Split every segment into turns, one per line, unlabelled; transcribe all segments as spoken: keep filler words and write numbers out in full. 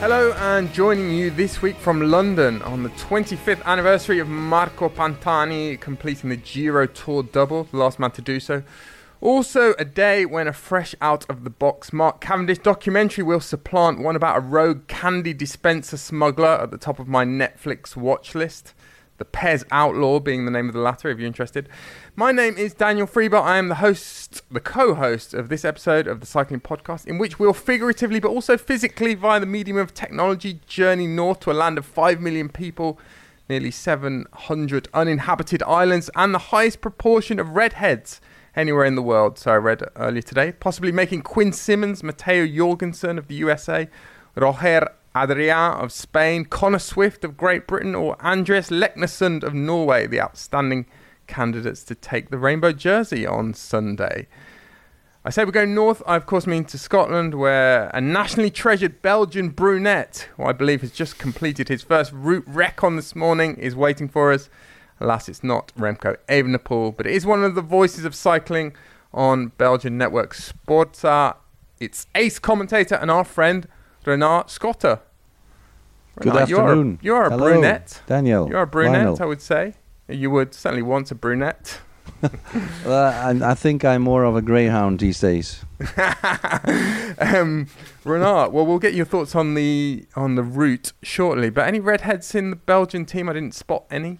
Hello, and joining you this week from London on the twenty-fifth anniversary of Marco Pantani completing the Giro Tour double, the last man to do so. Also a day when a fresh out-of-the-box Mark Cavendish documentary will supplant one about a rogue candy dispenser smuggler at the top of my Netflix watch list. The Pez Outlaw being the name of the latter, if you're interested. My name is Daniel Freeba. I am the host, the co-host of this episode of the Cycling Podcast, in which we'll figuratively, but also physically, via the medium of technology, journey north to a land of five million people, nearly seven hundred uninhabited islands, and the highest proportion of redheads anywhere in the world. So I read earlier today, possibly making Quinn Simmons, Matteo Jorgensen of the U S A, Roger Adrian of Spain, Connor Swift of Great Britain, or Andreas Leknesund of Norway, the outstanding candidates to take the rainbow jersey on Sunday. I say we're going north, I of course mean to Scotland, where a nationally treasured Belgian brunette, who I believe has just completed his first route recon this morning, is waiting for us. Alas, it's not Remco Evenepoel, but it is one of the voices of cycling on Belgian network Sporza. It's ace commentator and our friend Renard Schotter.
Good
Renard,
afternoon.
You are, you are a
Hello,
brunette.
Daniel.
You are a brunette,
Lionel.
I would say. You would certainly want a brunette.
uh, I, I think I'm more of a greyhound these days.
um, Renard, well, we'll get your thoughts on the on the route shortly. But any redheads in the Belgian team? I didn't spot any.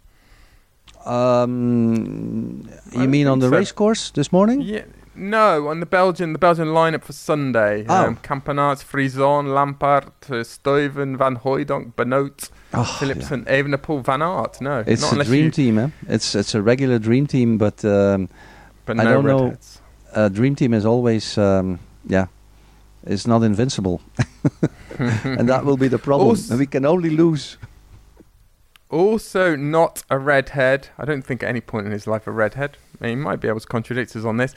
Um,
I
you mean on the
so.
race course this morning?
Yeah. No, on the Belgian the Belgian lineup for Sunday.
Oh.
Um, Campenaerts, Frison, Lampaert, uh, Stuyven, Van Hooijdonk, Benoot,
Oh,
Philipsen, yeah. Evenepoel, Van Aert. No,
it's
not
a
unless
dream
you,
team, eh? It's it's a regular dream team, but um,
but
I
no
don't know.
redheads.
a dream team is always, um, yeah, it's not invincible, and that will be the problem.
Also,
we can only lose.
Also, not a redhead. I don't think at any point in his life a redhead. I mean, he might be able to contradict us on this.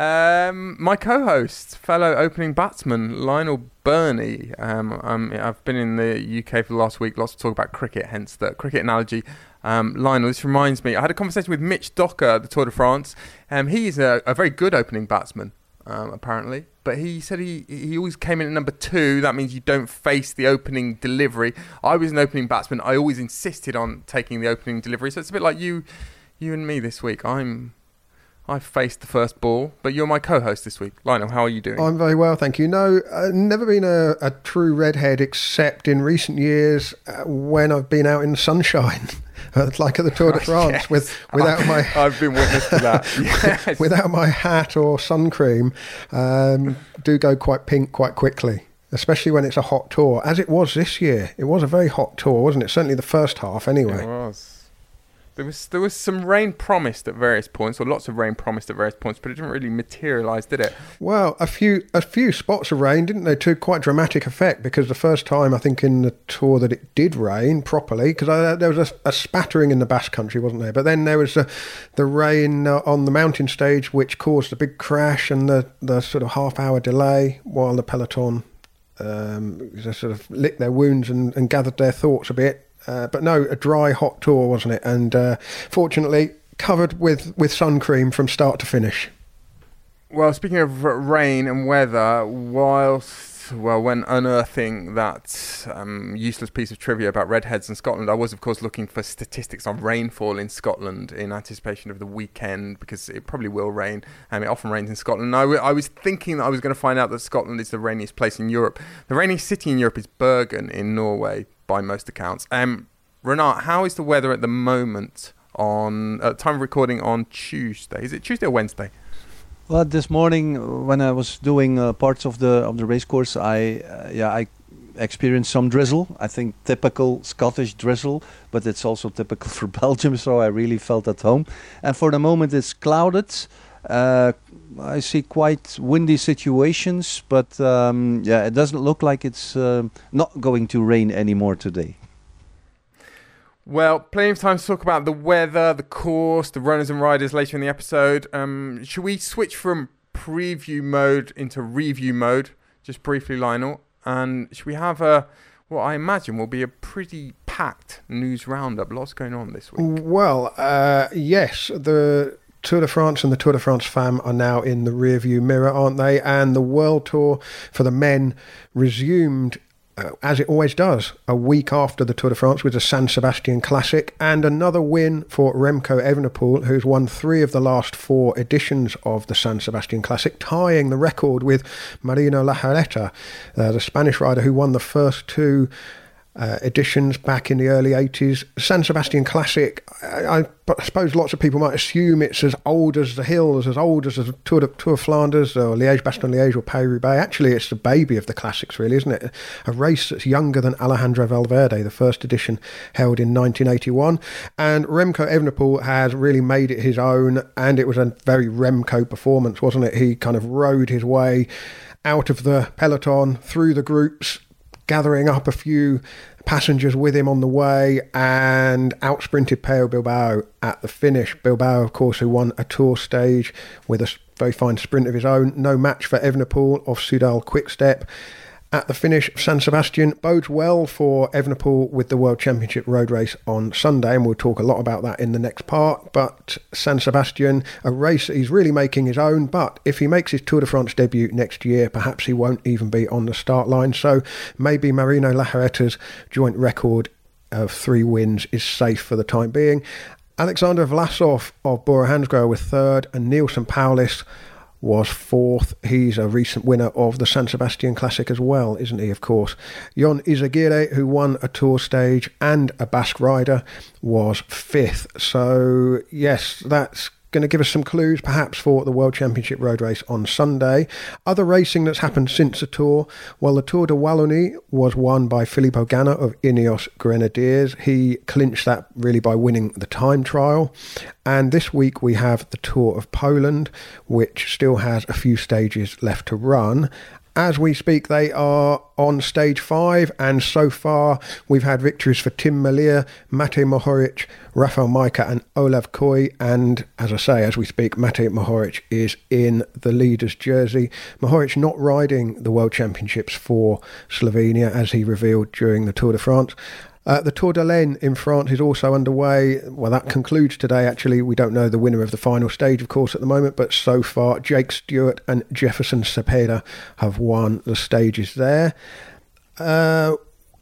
Um, my co-host, fellow opening batsman, Lionel Burney. Um, um, I've been in the U K for the last week, lots to talk about cricket, hence the cricket analogy. Um, Lionel, this reminds me, I had a conversation with Mitch Docker at the Tour de France. Um, he's a, a very good opening batsman, um, apparently. But he said he, he always came in at number two. That means you don't face the opening delivery. I was an opening batsman. I always insisted on taking the opening delivery. So it's a bit like you you and me this week. I'm... I faced the first ball, but you're my co-host this week. Lionel, how are you doing?
I'm very well, thank you. No, I've never been a, a true redhead except in recent years uh, when I've been out in the sunshine, like at the Tour de France,
yes.
with without
I,
my
I've been witness to that. Yes.
without my hat or sun cream, um, do go quite pink quite quickly, especially when it's a hot tour, as it was this year. It was a very hot tour, wasn't it? Certainly the first half, anyway.
It was. There was there was some rain promised at various points, or lots of rain promised at various points, but it didn't really materialise, did it?
Well, a few a few spots of rain, didn't they, to quite dramatic effect, because the first time, I think, in the tour that it did rain properly, because there was a, a spattering in the Basque Country, wasn't there? But then there was the, the rain uh, on the mountain stage, which caused a big crash and the, the sort of half-hour delay while the peloton um, sort of licked their wounds and, and gathered their thoughts a bit. Uh, but no, a dry, hot tour, wasn't it? And uh, fortunately, covered with, with sun cream from start to finish.
Well, speaking of rain and weather, whilst, well, when unearthing that um, useless piece of trivia about redheads in Scotland, I was, of course, looking for statistics on rainfall in Scotland in anticipation of the weekend, because it probably will rain, and it often rains in Scotland. And I, w- I was thinking that I was going to find out that Scotland is the rainiest place in Europe. The rainiest city in Europe is Bergen in Norway, by most accounts. Um, Renard, how is the weather at the moment on uh, time of recording on Tuesday? Is it Tuesday or Wednesday?
Well, this morning when I was doing uh, parts of the of the race course, I uh, yeah I experienced some drizzle. I think typical Scottish drizzle, but it's also typical for Belgium. So I really felt at home. And for the moment, it's clouded. Uh, I see quite windy situations, but um, yeah, it doesn't look like it's uh, not going to rain anymore today.
Well, plenty of time to talk about the weather, the course, the runners and riders later in the episode. Um, should we switch from preview mode into review mode, just briefly, Lionel? And should we have a, what I imagine will be a pretty packed news roundup? Lots going on this week.
Well, uh, yes, the Tour de France and the Tour de France Femme are now in the rearview mirror, aren't they? And the World Tour for the men resumed uh, as it always does, a week after the Tour de France with the San Sebastian Classic, and another win for Remco Evenepoel, who's won three of the last four editions of the San Sebastian Classic, tying the record with Marino Lajarreta, uh, the Spanish rider who won the first two Uh, editions back in the early eighties. San Sebastian Classic, I, I, I suppose lots of people might assume it's as old as the hills, as old as the Tour de, Tour of Flanders or Liège-Bastogne-Liège or Paris-Roubaix. Actually, it's the baby of the classics, really, isn't it? A race that's younger than Alejandro Valverde, the first edition held in nineteen eighty-one. And Remco Evenepoel has really made it his own, and it was a very Remco performance, wasn't it? He kind of rode his way out of the peloton, through the groups, gathering up a few passengers with him on the way, and outsprinted Pello Bilbao at the finish. Bilbao, of course, who won a Tour stage with a very fine sprint of his own. No match for Evenepoel of Soudal Quick-Step. At the finish, San Sebastian bodes well for Evenepoel with the World Championship road race on Sunday, and we'll talk a lot about that in the next part. But San Sebastian, a race that he's really making his own, but if he makes his Tour de France debut next year, perhaps he won't even be on the start line. So maybe Marino Lajarreta's joint record of three wins is safe for the time being. Alexander Vlasov of Bora Hansgrohe was third, and Neilson Powless was fourth. He's a recent winner of the San Sebastian Classic as well, isn't he, of course. Jon Izagirre, who won a Tour stage and a Basque rider, was fifth. So, yes, that's going to give us some clues perhaps for the World Championship road race on Sunday. Other racing that's happened since the Tour, well, the Tour de Wallonie was won by Filippo Ganna of Ineos Grenadiers. He clinched that really by winning the time trial. And this week we have the Tour of Poland, which still has a few stages left to run. As we speak, they are on stage five, and so far we've had victories for Tim Merlier, Matej Mohoric, Rafał Majka and Olav Koy. And as I say, as we speak, Matej Mohoric is in the leader's jersey. Mohoric not riding the World Championships for Slovenia, as he revealed during the Tour de France. Uh, the Tour de l'Aisne in France is also underway. Well, that concludes today, actually. We don't know the winner of the final stage, of course, at the moment, but so far, Jake Stewart and Jefferson Cepeda have won the stages there. Uh,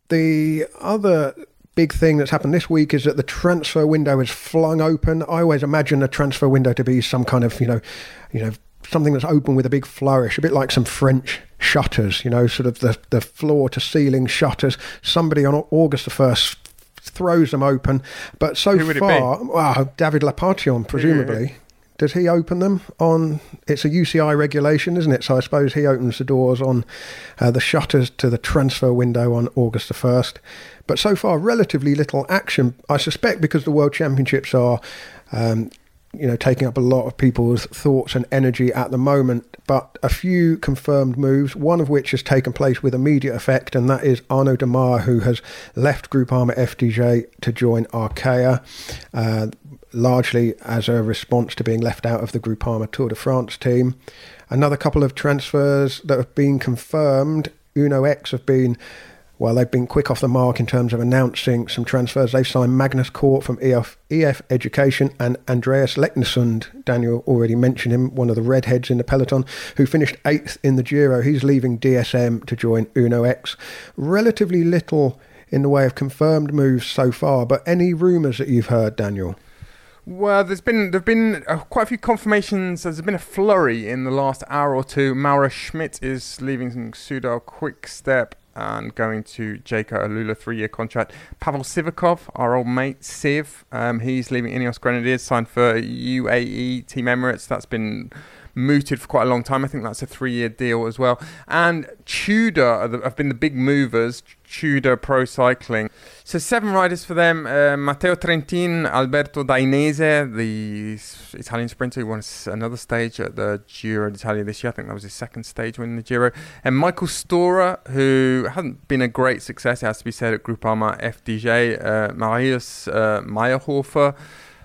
the other big thing that's happened this week is that the transfer window is flung open. I always imagine a transfer window to be some kind of, you know, you know, something that's open with a big flourish, a bit like some French shutters, you know, sort of the, the floor to ceiling shutters. Somebody on August the first throws them open. But so far, wow, David Lappartient, presumably. Yeah. Does he open them on, it's a U C I regulation, isn't it? So I suppose he opens the doors on uh, the shutters to the transfer window on August the first. But so far, relatively little action, I suspect, because the World Championships are um, you know, taking up a lot of people's thoughts and energy at the moment. But a few confirmed moves, one of which has taken place with immediate effect, and that is Arnaud Démare, who has left Groupama F D J to join Arkea, uh, largely as a response to being left out of the Groupama Tour de France team. Another couple of transfers that have been confirmed. Uno X have been Well, they've been quick off the mark in terms of announcing some transfers. They've signed Magnus Kort from E F, E F Education and Andreas Leknesund. Daniel already mentioned him, one of the redheads in the peloton, who finished eighth in the Giro. He's leaving D S M to join Uno X. Relatively little in the way of confirmed moves so far, but any rumours that you've heard, Daniel?
Well, there's been there've been uh, quite a few confirmations. There's been a flurry in the last hour or two. Mauro Schmidt is leaving Soudal Quick-Step and going to Jayco Alula, three-year contract. Pavel Sivakov, our old mate Siv, um, he's leaving Ineos Grenadiers, signed for U A E Team Emirates. That's been mooted for quite a long time. I think that's a three-year deal as well. And Tudor have been the big movers. Tudor Pro Cycling. So seven riders for them. Uh, Matteo Trentin, Alberto Dainese, the Italian sprinter who won another stage at the Giro d'Italia this year. I think that was his second stage winning the Giro. And Michael Storer, who hasn't been a great success, it has to be said, at Groupama F D J. Uh, Marius uh, Meyerhofer,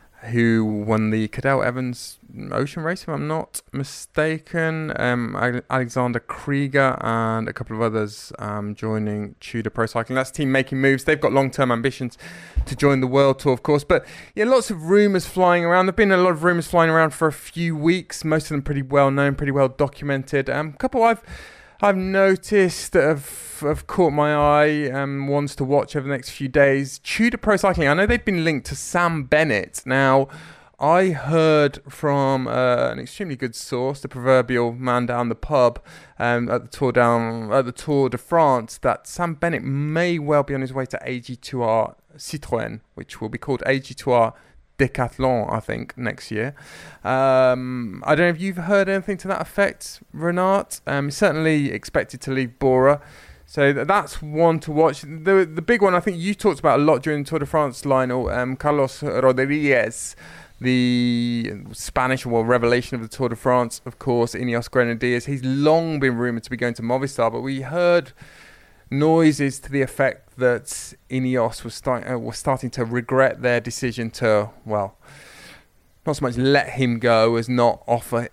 who won the Cadel Evans Ocean Race, if I'm not mistaken. Um, Alexander Krieger and a couple of others um, joining Tudor Pro Cycling. That's the team making moves. They've got long-term ambitions to join the World Tour, of course. But yeah, lots of rumours flying around. There have been a lot of rumours flying around for a few weeks. Most of them pretty well known, pretty well documented. Um, a couple I've I've noticed that have, have caught my eye, um, ones to watch over the next few days. Tudor Pro Cycling, I know they've been linked to Sam Bennett. Now, I heard from uh, an extremely good source, the proverbial man down the pub um, at the Tour down at the Tour de France, that Sam Bennett may well be on his way to A G two R Citroën, which will be called A G two R Decathlon, I think, next year. Um, I don't know if you've heard anything to that effect, Renat. Um, certainly expected to leave Bora. So th- that's one to watch. The the big one, I think you talked about a lot during the Tour de France, Lionel, um, Carlos Rodriguez, the Spanish well, revelation of the Tour de France, of course, Ineos Grenadiers. He's long been rumoured to be going to Movistar, but we heard noises to the effect that Ineos was, start, uh, was starting to regret their decision to, well, not so much let him go as not offer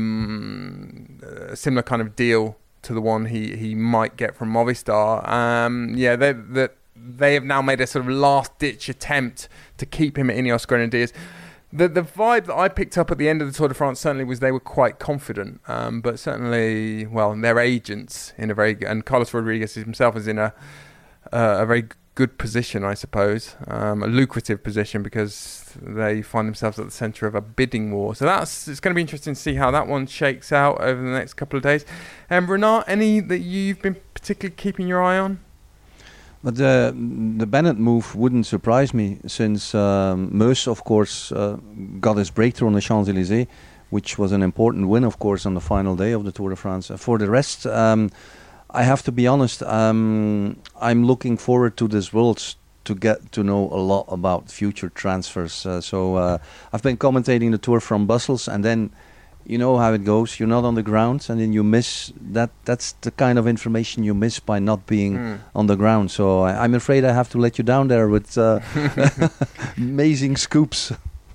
him a similar kind of deal to the one he, he might get from Movistar. Um, yeah, they, they, they have now made a sort of last-ditch attempt to keep him at Ineos Grenadiers. The the vibe that I picked up at the end of the Tour de France certainly was they were quite confident, um, but certainly, well, their agents in a very good, and Carlos Rodriguez himself is in a uh, a very good position, I suppose, um, a lucrative position because they find themselves at the centre of a bidding war. So that's it's going to be interesting to see how that one shakes out over the next couple of days. And um, Renat, any that you've been particularly keeping your eye on?
But the the Bennett move wouldn't surprise me, since um, Meus, of course, uh, got his breakthrough on the Champs-Élysées, which was an important win, of course, on the final day of the Tour de France. Uh, for the rest, um, I have to be honest, um, I'm looking forward to this Worlds to get to know a lot about future transfers. Uh, so uh, I've been commentating the Tour from Brussels, and then you know how it goes. You're not on the ground, and then you miss that. That's the kind of information you miss by not being mm. on the ground. So I, I'm afraid I have to let you down there with uh, amazing scoops.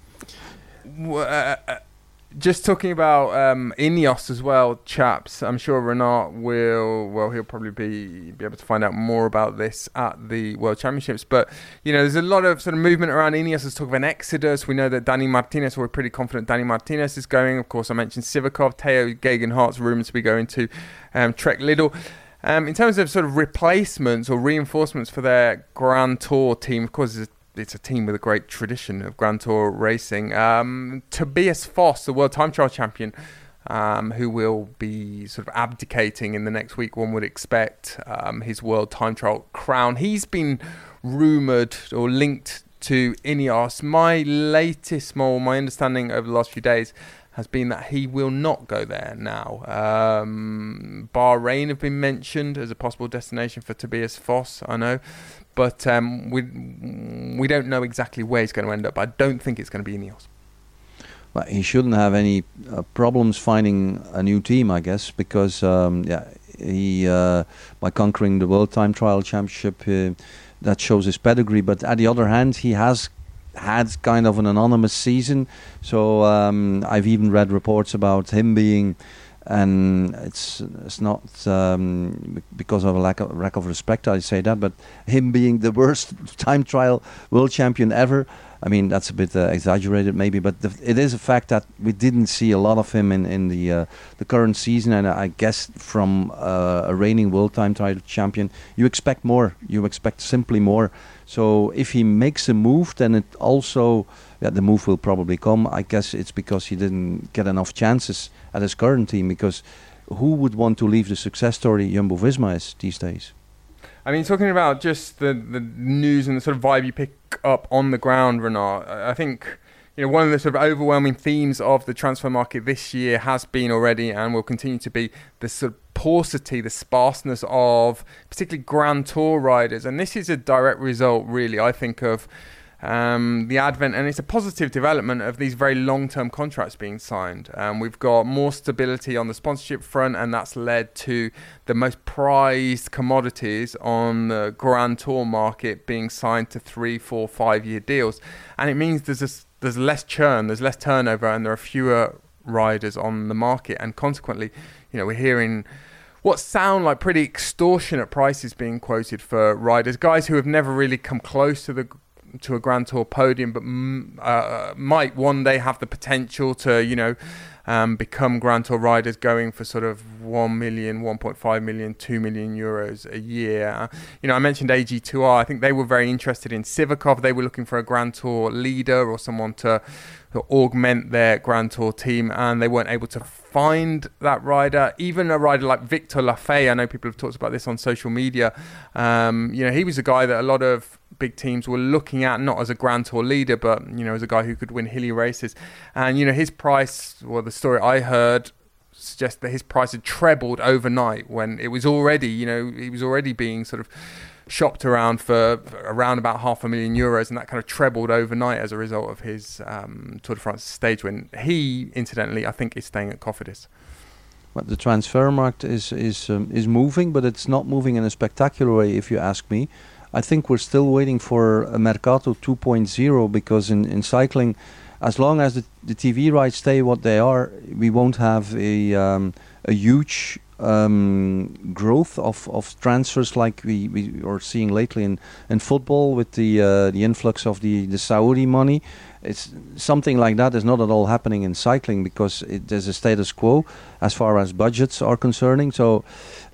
Uh, just talking about um, Ineos as well, chaps. I'm sure Renat will. Well, he'll probably be be able to find out more about this at the World Championships. But you know, there's a lot of sort of movement around Ineos. There's talk of an exodus. We know that Dani Martinez, we're pretty confident Dani Martinez is going. Of course, I mentioned Sivakov, Theo Gegenhardt's rumoured to be going to um, Trek Lidl. Um, in terms of sort of replacements or reinforcements for their Grand Tour team, of course, it's a It's a team with a great tradition of Grand Tour racing. Um, Tobias Foss, the World Time Trial champion, um, who will be sort of abdicating in the next week, one would expect, um, his World Time Trial crown. He's been rumoured or linked to Ineos. My latest, more my understanding over the last few days has been that he will not go there now. Um, Bahrain have been mentioned as a possible destination for Tobias Foss, I know. But um, we we don't know exactly where he's going to end up. I don't think it's going to be Ineos.
Well, he shouldn't have any uh, problems finding a new team, I guess, because um, yeah, he uh, by conquering the World Time Trial Championship, uh, that shows his pedigree. But at the other hand, he has had kind of an anonymous season. So um, I've even read reports about him being. And it's it's not um, because of a lack of lack of respect I say that, but him being the worst time trial world champion ever. I mean, that's a bit uh, exaggerated maybe, but the, it is a fact that we didn't see a lot of him in in the uh, the current season. And I guess from uh, a reigning world time trial champion, you expect more. You expect simply more. So if he makes a move, then it also. Yeah, the move will probably come. I guess it's because he didn't get enough chances at his current team, because who would want to leave the success story Jumbo-Visma is these days?
I mean, talking about just the, the news and the sort of vibe you pick up on the ground, Renat, I think you know one of the sort of overwhelming themes of the transfer market this year has been already and will continue to be the sort of paucity, the sparseness of particularly Grand Tour riders. And this is a direct result, really, I think, of Um, the advent, and it's a positive development of these very long-term contracts being signed. Um, we've got more stability on the sponsorship front, and that's led to the most prized commodities on the Grand Tour market being signed to three, four, five-year deals. And it means there's a, there's less churn, there's less turnover, and there are fewer riders on the market. And consequently, you know, we're hearing what sound like pretty extortionate prices being quoted for riders, guys who have never really come close to the to a Grand Tour podium, but uh, might one day have the potential to, you know, um, become Grand Tour riders going for sort of one million, one point five million, two million euros a year. You know, I mentioned A G two R. I think they were very interested in Sivakov. They were looking for a Grand Tour leader or someone to, to augment their Grand Tour team, and they weren't able to find that rider. Even a rider like Victor Lafay, I know people have talked about this on social media. Um, you know, he was a guy that a lot of big teams were looking at, not as a Grand Tour leader, but, you know, as a guy who could win hilly races. And, you know, his price, well, the story I heard suggests that his price had trebled overnight when it was already, you know, he was already being sort of shopped around for, for around about half a million euros, and that kind of trebled overnight as a result of his um, Tour de France stage win. He, incidentally, I think is staying at Cofidis.
Well, the transfer market is is um, is moving, but it's not moving in a spectacular way, if you ask me. I think we're still waiting for a Mercato two point oh, because in, in cycling, as long as the, the T V rights stay what they are, we won't have a um, a huge um, growth of, of transfers like we, we are seeing lately in, in football with the uh, the influx of the, the Saudi money. It's something like that is not at all happening in cycling because it, there's a status quo as far as budgets are concerning. So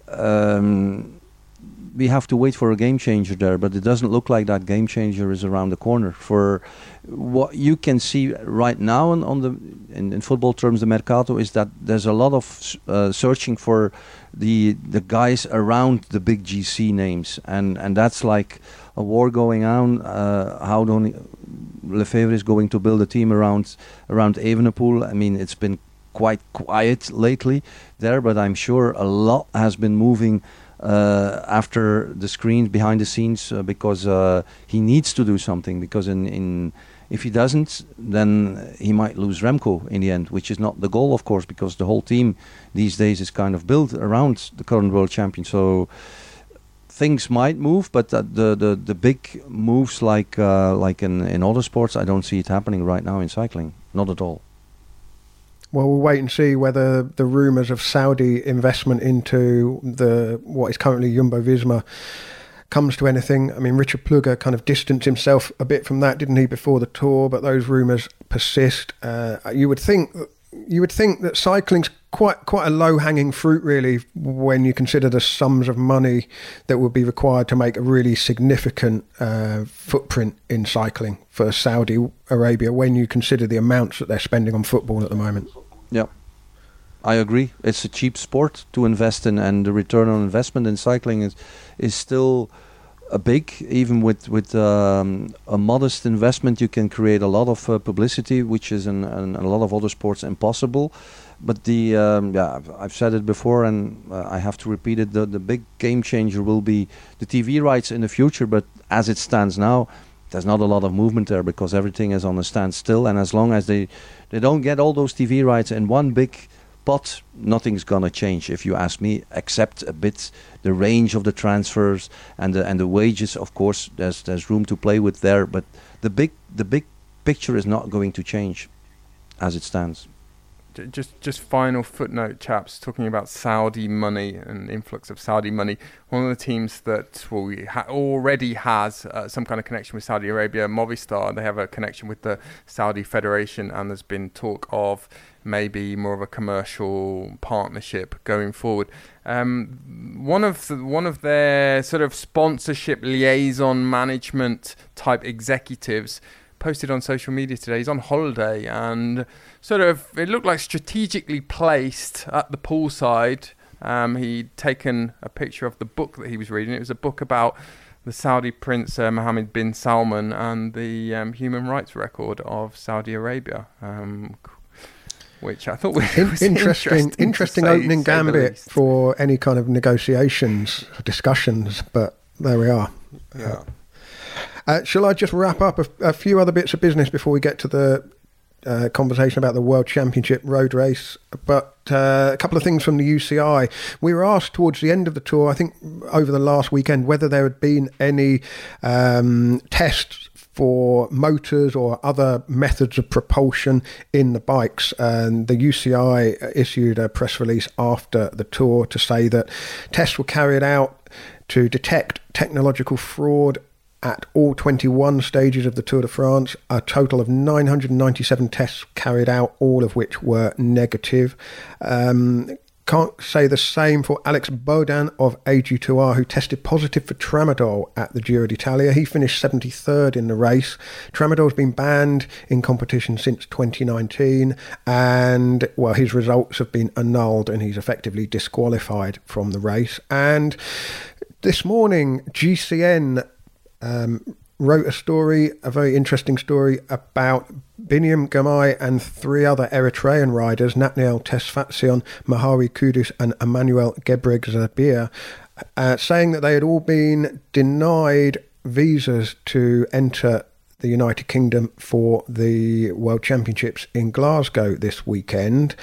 um, we have to wait for a game changer there, but it doesn't look like that game changer is around the corner. For what you can see right now on, on the in, in football terms, the Mercato is that there's a lot of uh, searching for the the guys around the big G C names, and and that's like a war going on. Uh, how don't Lefebvre is going to build a team around around Evenepoel? I mean, it's been quite quiet lately there, but I'm sure a lot has been moving uh, after the screens, behind the scenes, uh, because uh, he needs to do something. Because in, in if he doesn't, then he might lose Remco in the end, which is not the goal, of course, because the whole team these days is kind of built around the current world champion. So things might move, but uh, the, the the big moves like uh, like in, in other sports, I don't see it happening right now in cycling. Not at all.
Well, we'll wait and see whether the rumours of Saudi investment into the what is currently Jumbo-Visma comes to anything. I mean, Richard Plugger kind of distanced himself a bit from that, didn't he, before the Tour? But those rumours persist. Uh, you would think you would think that cycling's quite quite a low-hanging fruit, really, when you consider the sums of money that would be required to make a really significant uh, footprint in cycling for Saudi Arabia, when you consider the amounts that they're spending on football at the moment.
Yeah, I agree. It's a cheap sport to invest in, and the return on investment in cycling is is still a big. Even with with um, a modest investment, you can create a lot of uh, publicity, which is in, in a lot of other sports impossible. But the um, yeah, I've, I've said it before, and uh, I have to repeat it. The the big game changer will be the T V rights in the future. But as it stands now, there's not a lot of movement there because everything is on a standstill. And as long as they they don't get all those T V rights in one big pot, nothing's gonna change, if you ask me, except a bit the range of the transfers and the and the wages. Of course, there's there's room to play with there, but the big the big picture is not going to change as it stands.
Just just final footnote, chaps, talking about Saudi money and influx of Saudi money. One of the teams that well, ha- already has uh, some kind of connection with Saudi Arabia, Movistar, they have a connection with the Saudi Federation, and there's been talk of maybe more of a commercial partnership going forward. Um, one of the, one of their sort of sponsorship liaison management type executives posted on social media today. He's on holiday and sort of it looked like strategically placed at the poolside. Um, he'd taken a picture of the book that he was reading. It was a book about the Saudi Prince uh, Mohammed bin Salman and the um, human rights record of Saudi Arabia, um, which I thought was
In,
was
interesting.
Interesting,
Interesting
say,
opening
say
gambit for any kind of negotiations, discussions. But there we are.
Yeah.
Uh, Uh, shall I just wrap up a, a few other bits of business before we get to the uh, conversation about the World Championship road race? But uh, a couple of things from the U C I. We were asked towards the end of the Tour, I think over the last weekend, whether there had been any um, tests for motors or other methods of propulsion in the bikes. And the U C I issued a press release after the Tour to say that tests were carried out to detect technological fraud at all twenty-one stages of the Tour de France, a total of nine hundred ninety-seven tests carried out, all of which were negative. Um, can't say the same for Alex Baudin of A G two R, who tested positive for tramadol at the Giro d'Italia. He finished seventy-third in the race. Tramadol's been banned in competition since twenty nineteen, and, well, his results have been annulled and he's effectively disqualified from the race. And this morning, G C N um, wrote a story, a very interesting story, about Biniam Girmay and three other Eritrean riders, Nathaniel Tesfatsion, Mahawi Kudus and Emmanuel Gebreigzabir, uh, saying that they had all been denied visas to enter the United Kingdom for the World Championships in Glasgow this weekend.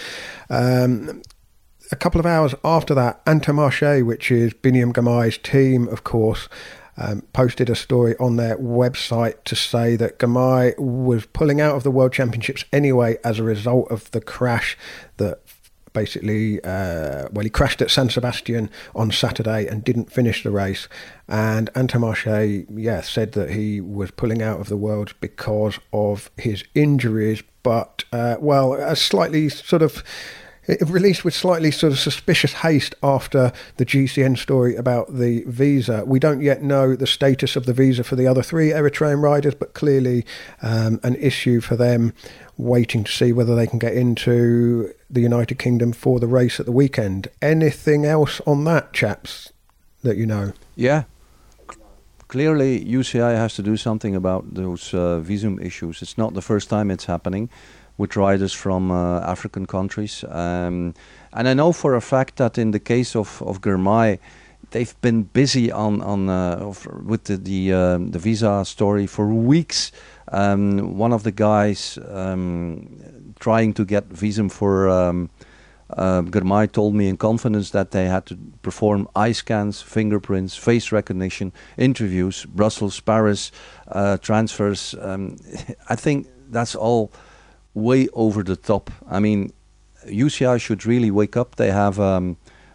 Um, a couple of hours after that, Intermarché, which is Biniam Girmay's team, of course, Um, posted a story on their website to say that Girmay was pulling out of the World Championships anyway as a result of the crash that basically, uh, well, he crashed at San Sebastian on Saturday and didn't finish the race. And Intermarché, yeah, said that he was pulling out of the Worlds because of his injuries, but, uh, well, a slightly sort of... It released with slightly sort of suspicious haste after the G C N story about the visa. We don't yet know the status of the visa for the other three Eritrean riders, but clearly um, an issue for them, waiting to see whether they can get into the United Kingdom for the race at the weekend. Anything else on that, chaps, that you know?
Yeah. Clearly, U C I has to do something about those uh, visum issues. It's not the first time it's happening with riders from uh, African countries. Um, and I know for a fact that in the case of, of Girmay, they've been busy on, on uh, of, with the the, um, the visa story for weeks. Um, one of the guys um, trying to get visum for um, uh, Girmay told me in confidence that they had to perform eye scans, fingerprints, face recognition, interviews, Brussels, Paris, uh, transfers. Um, I think that's all way over the top. I mean, U C I should really wake up. They have um,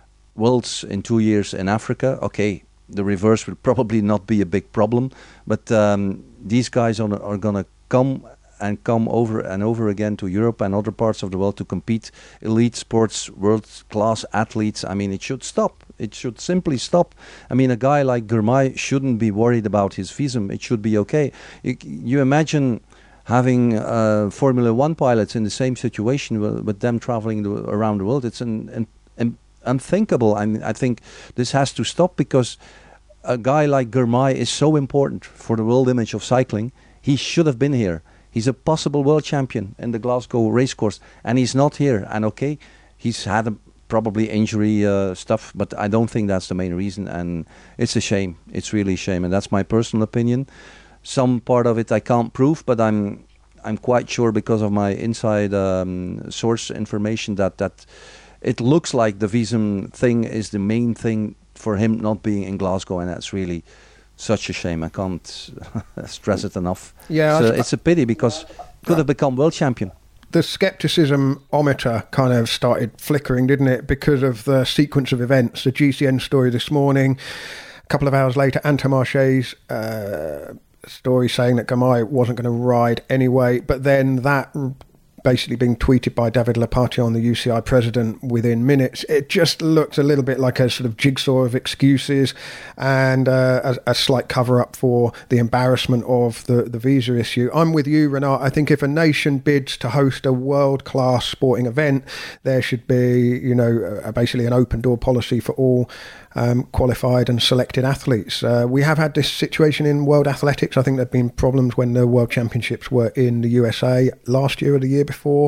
Worlds in two years in Africa. Okay, the reverse will probably not be a big problem, but um, these guys are, are going to come and come over and over again to Europe and other parts of the world to compete. Elite sports, world-class athletes. I mean, it should stop. It should simply stop. I mean, a guy like Girmay shouldn't be worried about his visum. It should be okay. You, you imagine having uh, Formula One pilots in the same situation with, with them traveling the, around the world. It's an, an, an unthinkable. I mean, I think this has to stop because a guy like Girmay is so important for the world image of cycling. He should have been here. He's a possible world champion in the Glasgow racecourse, and he's not here. And okay, he's had a, probably injury uh, stuff, but I don't think that's the main reason. And it's a shame. It's really a shame, and that's my personal opinion. Some part of it I can't prove, but I'm I'm quite sure because of my inside um, source information that, that it looks like the visum thing is the main thing for him not being in Glasgow, and that's really such a shame. I can't stress it enough.
Yeah,
so it's a pity because he could have become world champion.
The scepticism-ometer kind of started flickering, didn't it, because of the sequence of events. The G C N story this morning, a couple of hours later, Intermarché's uh, story saying that Girmay wasn't going to ride anyway, but then that basically being tweeted by David Lepatillon, the U C I president, within minutes. It just looks a little bit like a sort of jigsaw of excuses and uh, a, a slight cover-up for the embarrassment of the, the visa issue. I'm with you, Renat. I think if a nation bids to host a world-class sporting event, there should be, you know, uh, basically an open-door policy for all Um, qualified and selected athletes. Uh, we have had this situation in world athletics. I think there have been problems when the World Championships were in the U S A last year or the year before.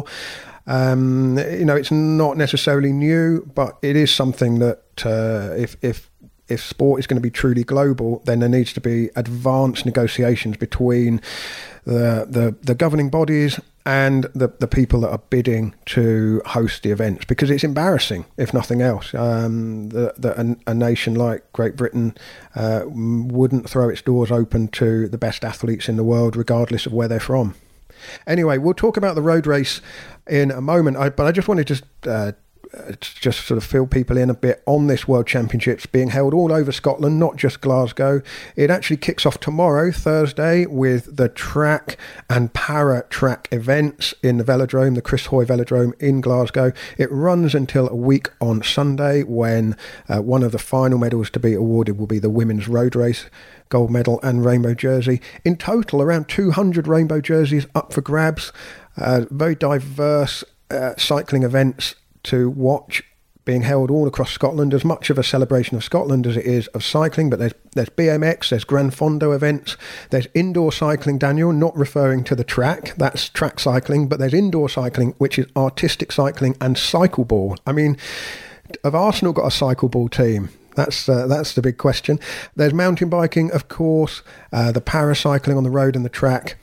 Um, you know, it's not necessarily new, but it is something that uh, if if if sport is going to be truly global, then there needs to be advanced negotiations between the the, the governing bodies and the, the people that are bidding to host the events, because it's embarrassing, if nothing else, um, that, that a, a nation like Great Britain uh, wouldn't throw its doors open to the best athletes in the world, regardless of where they're from. Anyway, we'll talk about the road race in a moment, I, but I just wanted to uh, to just sort of fill people in a bit on this World Championships being held all over Scotland, not just Glasgow. It actually kicks off tomorrow, Thursday, with the track and para track events in the velodrome, the Chris Hoy Velodrome in Glasgow. It runs until a week on Sunday, when uh, one of the final medals to be awarded will be the women's road race gold medal and rainbow jersey. In total, around two hundred rainbow jerseys up for grabs. Uh, very diverse uh, cycling events to watch, being held all across Scotland, as much of a celebration of Scotland as it is of cycling. But there's there's B M X, there's Gran Fondo events, there's indoor cycling, Daniel, not referring to the track, that's track cycling, but there's indoor cycling, which is artistic cycling and cycle ball. I mean, have Arsenal got a cycle ball team? That's uh, that's the big question. There's mountain biking, of course, uh, the paracycling on the road and the track.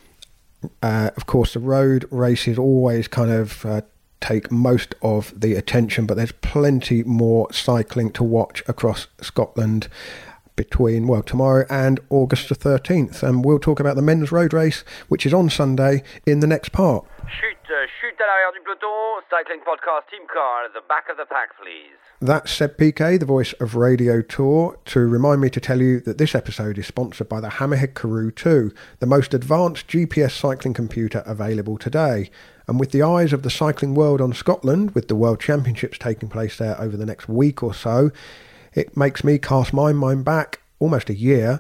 Uh, of course, the road races always kind of uh, take most of the attention, but there's plenty more cycling to watch across Scotland between, well, tomorrow and August the thirteenth. And we'll talk about the men's road race, which is on Sunday, in the next part.
Chute, uh, chute à l'arrière du peloton, cycling podcast team car at the back of the pack, please.
That's Seb P K, the voice of Radio Tour, to remind me to tell you that this episode is sponsored by the Hammerhead Karoo two, the most advanced G P S cycling computer available today. And with the eyes of the cycling world on Scotland, with the World Championships taking place there over the next week or so, it makes me cast my mind back almost a year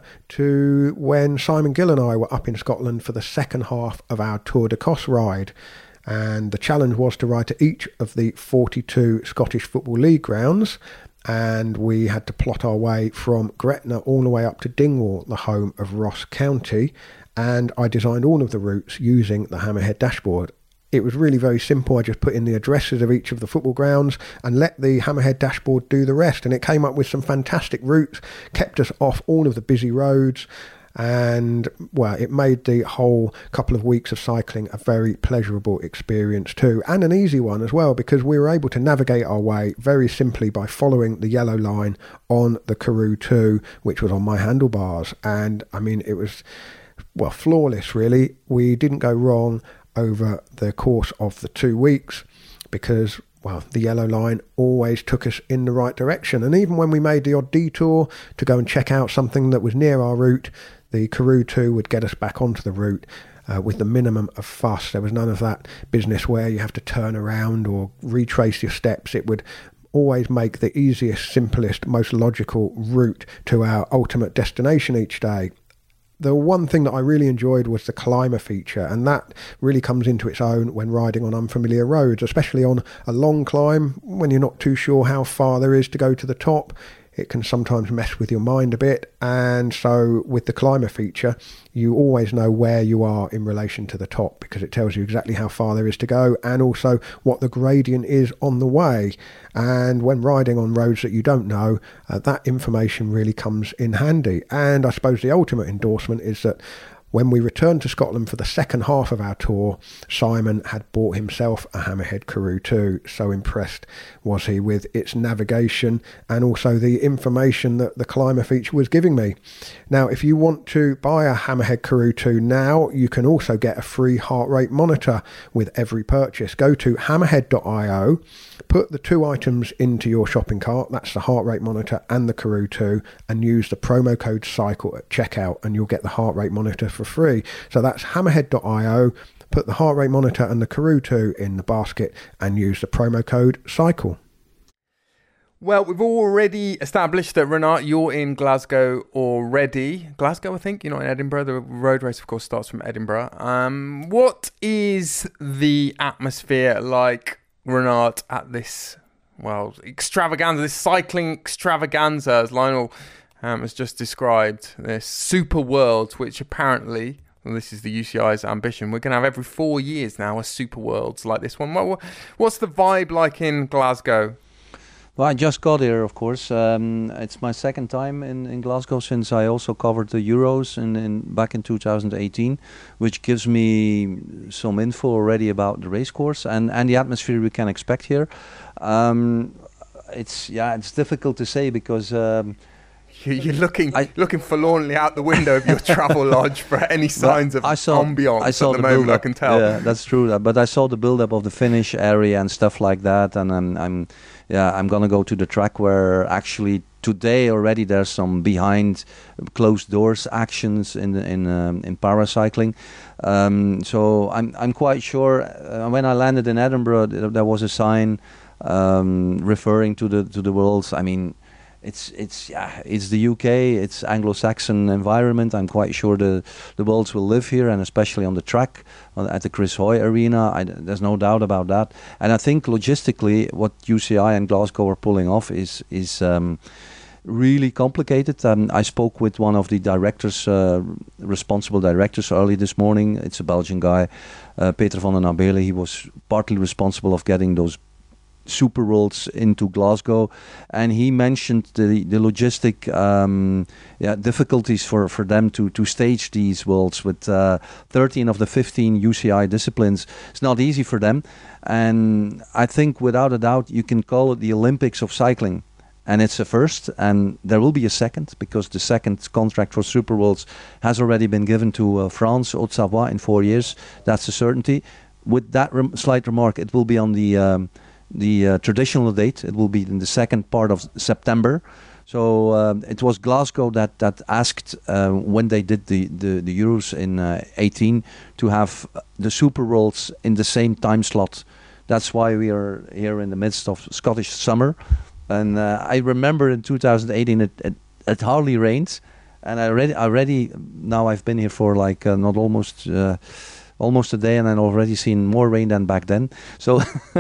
to when Simon Gill and I were up in Scotland for the second half of our Tour de Cosse ride. And the challenge was to ride to each of the forty-two Scottish Football League grounds, and we had to plot our way from Gretna all the way up to Dingwall, the home of Ross County, and I designed all of the routes using the Hammerhead dashboard. It was really very simple. I just put in the addresses of each of the football grounds and let the Hammerhead dashboard do the rest, and it came up with some fantastic routes, kept us off all of the busy roads, and, well, it made the whole couple of weeks of cycling a very pleasurable experience too, and an easy one as well, because we were able to navigate our way very simply by following the yellow line on the Karoo two, which was on my handlebars. And, I mean, it was, well, flawless, really. We didn't go wrong over the course of the two weeks because, well, the yellow line always took us in the right direction. And even when we made the odd detour to go and check out something that was near our route, the Karoo two would get us back onto the route uh, with the minimum of fuss. There was none of that business where you have to turn around or retrace your steps. It would always make the easiest, simplest, most logical route to our ultimate destination each day. The one thing that I really enjoyed was the climber feature, and that really comes into its own when riding on unfamiliar roads, especially on a long climb when you're not too sure how far there is to go to the top. It can sometimes mess with your mind a bit, and so with the climber feature you always know where you are in relation to the top, because it tells you exactly how far there is to go and also what the gradient is on the way. And when riding on roads that you don't know, uh, that information really comes in handy. And I suppose the ultimate endorsement is that when we returned to Scotland for the second half of our tour, Simon had bought himself a Hammerhead Karoo two. So impressed was he with its navigation and also the information that the climber feature was giving me. Now, if you want to buy a Hammerhead Karoo two now, you can also get a free heart rate monitor with every purchase. Go to hammerhead dot io, put the two items into your shopping cart, that's the heart rate monitor and the Karoo two, and use the promo code CYCLE at checkout and you'll get the heart rate monitor for free. So that's hammerhead dot io, put the heart rate monitor and the Karoo two in the basket and use the promo code CYCLE.
Well, we've already established that, Renat, you're in Glasgow already. Glasgow, I think. You're not in Edinburgh. The road race, of course, starts from Edinburgh. Um, what is the atmosphere like, Renat, at this, well, extravaganza, this cycling extravaganza, as Lionel um, has just described, this super world, which apparently, well, this is the U C I's ambition, we're going to have every four years now a super worlds like this one. What, what's the vibe like in Glasgow?
Well, I just got here, of course. Um, it's my second time in, in Glasgow since I also covered the Euros in, in back in two thousand eighteen, which gives me some info already about the racecourse and, and the atmosphere we can expect here. Um, it's yeah, it's difficult to say because um,
you're looking I, looking forlornly out the window of your travel lodge for any signs of I saw, ambience I saw at the, the moment. I can tell.
Yeah, that's true. But I saw the build-up of the finish area and stuff like that, and I'm. I'm yeah, I'm gonna go to the track where actually today already there's some behind closed doors actions in the, in um, in paracycling. Um, so I'm I'm quite sure uh, when I landed in Edinburgh th- there was a sign um, referring to the to the Worlds. I mean, it's it's yeah it's the U K, it's Anglo-Saxon environment. I'm quite sure the the Worlds will live here, and especially on the track uh, at the Chris Hoy Arena. I, there's no doubt about that. And I think logistically, what U C I and Glasgow are pulling off is is. Um, really complicated. Um, I spoke with one of the directors, uh, responsible directors early this morning. It's a Belgian guy, uh, Peter van den Abele. He was partly responsible of getting those Super Worlds into Glasgow, and he mentioned the the logistic um, yeah, difficulties for, for them to, to stage these Worlds with uh, thirteen of the fifteen U C I disciplines. It's not easy for them, and I think without a doubt you can call it the Olympics of cycling. And it's a first, and there will be a second, because the second contract for Super Worlds has already been given to uh, France, Haute-Savoie, in four years. That's a certainty. With that rem- slight remark, it will be on the um, the uh, traditional date. It will be in the second part of September. So um, it was Glasgow that that asked uh, when they did the the, the Euros in uh, eighteen to have the Super Worlds in the same time slot. That's why we are here in the midst of Scottish summer. And uh, I remember in two thousand eighteen it, it, it hardly rained, and I already already now I've been here for like uh, not almost uh, almost a day, and I've already seen more rain than back then. So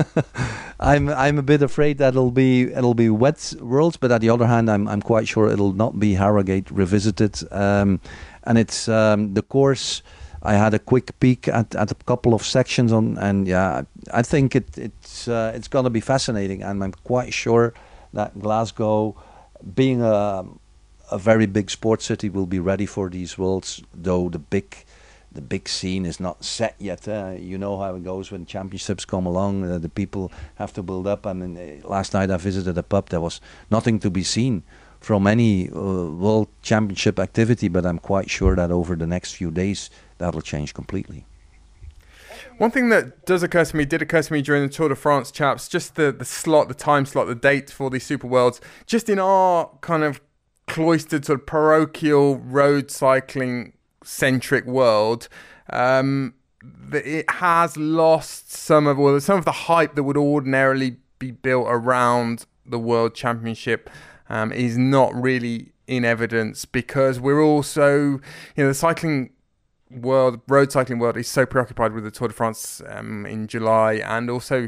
I'm I'm a bit afraid that it'll be it'll be wet Worlds, but at the other hand, I'm I'm quite sure it'll not be Harrogate revisited. Um, and it's um, the course. I had a quick peek at, at a couple of sections on, and yeah, I think it it's uh, it's going to be fascinating, and I'm quite sure that Glasgow, being a a very big sports city, will be ready for these Worlds. Though the big the big scene is not set yet. Uh, you know how it goes when championships come along. Uh, the people have to build up. I mean, uh, last night I visited a pub. There was nothing to be seen from any uh, World Championship activity, but I'm quite sure that over the next few days that'll change completely.
One thing that does occur to me, did occur to me during the Tour de France, chaps, just the, the slot, the time slot, the date for these Super Worlds, just in our kind of cloistered sort of parochial road cycling centric world, um, it has lost some of well, some of the hype that would ordinarily be built around the World Championship. Um, is not really in evidence, because we're also, you know, the cycling world, road cycling world is so preoccupied with the Tour de France um, in July, and also,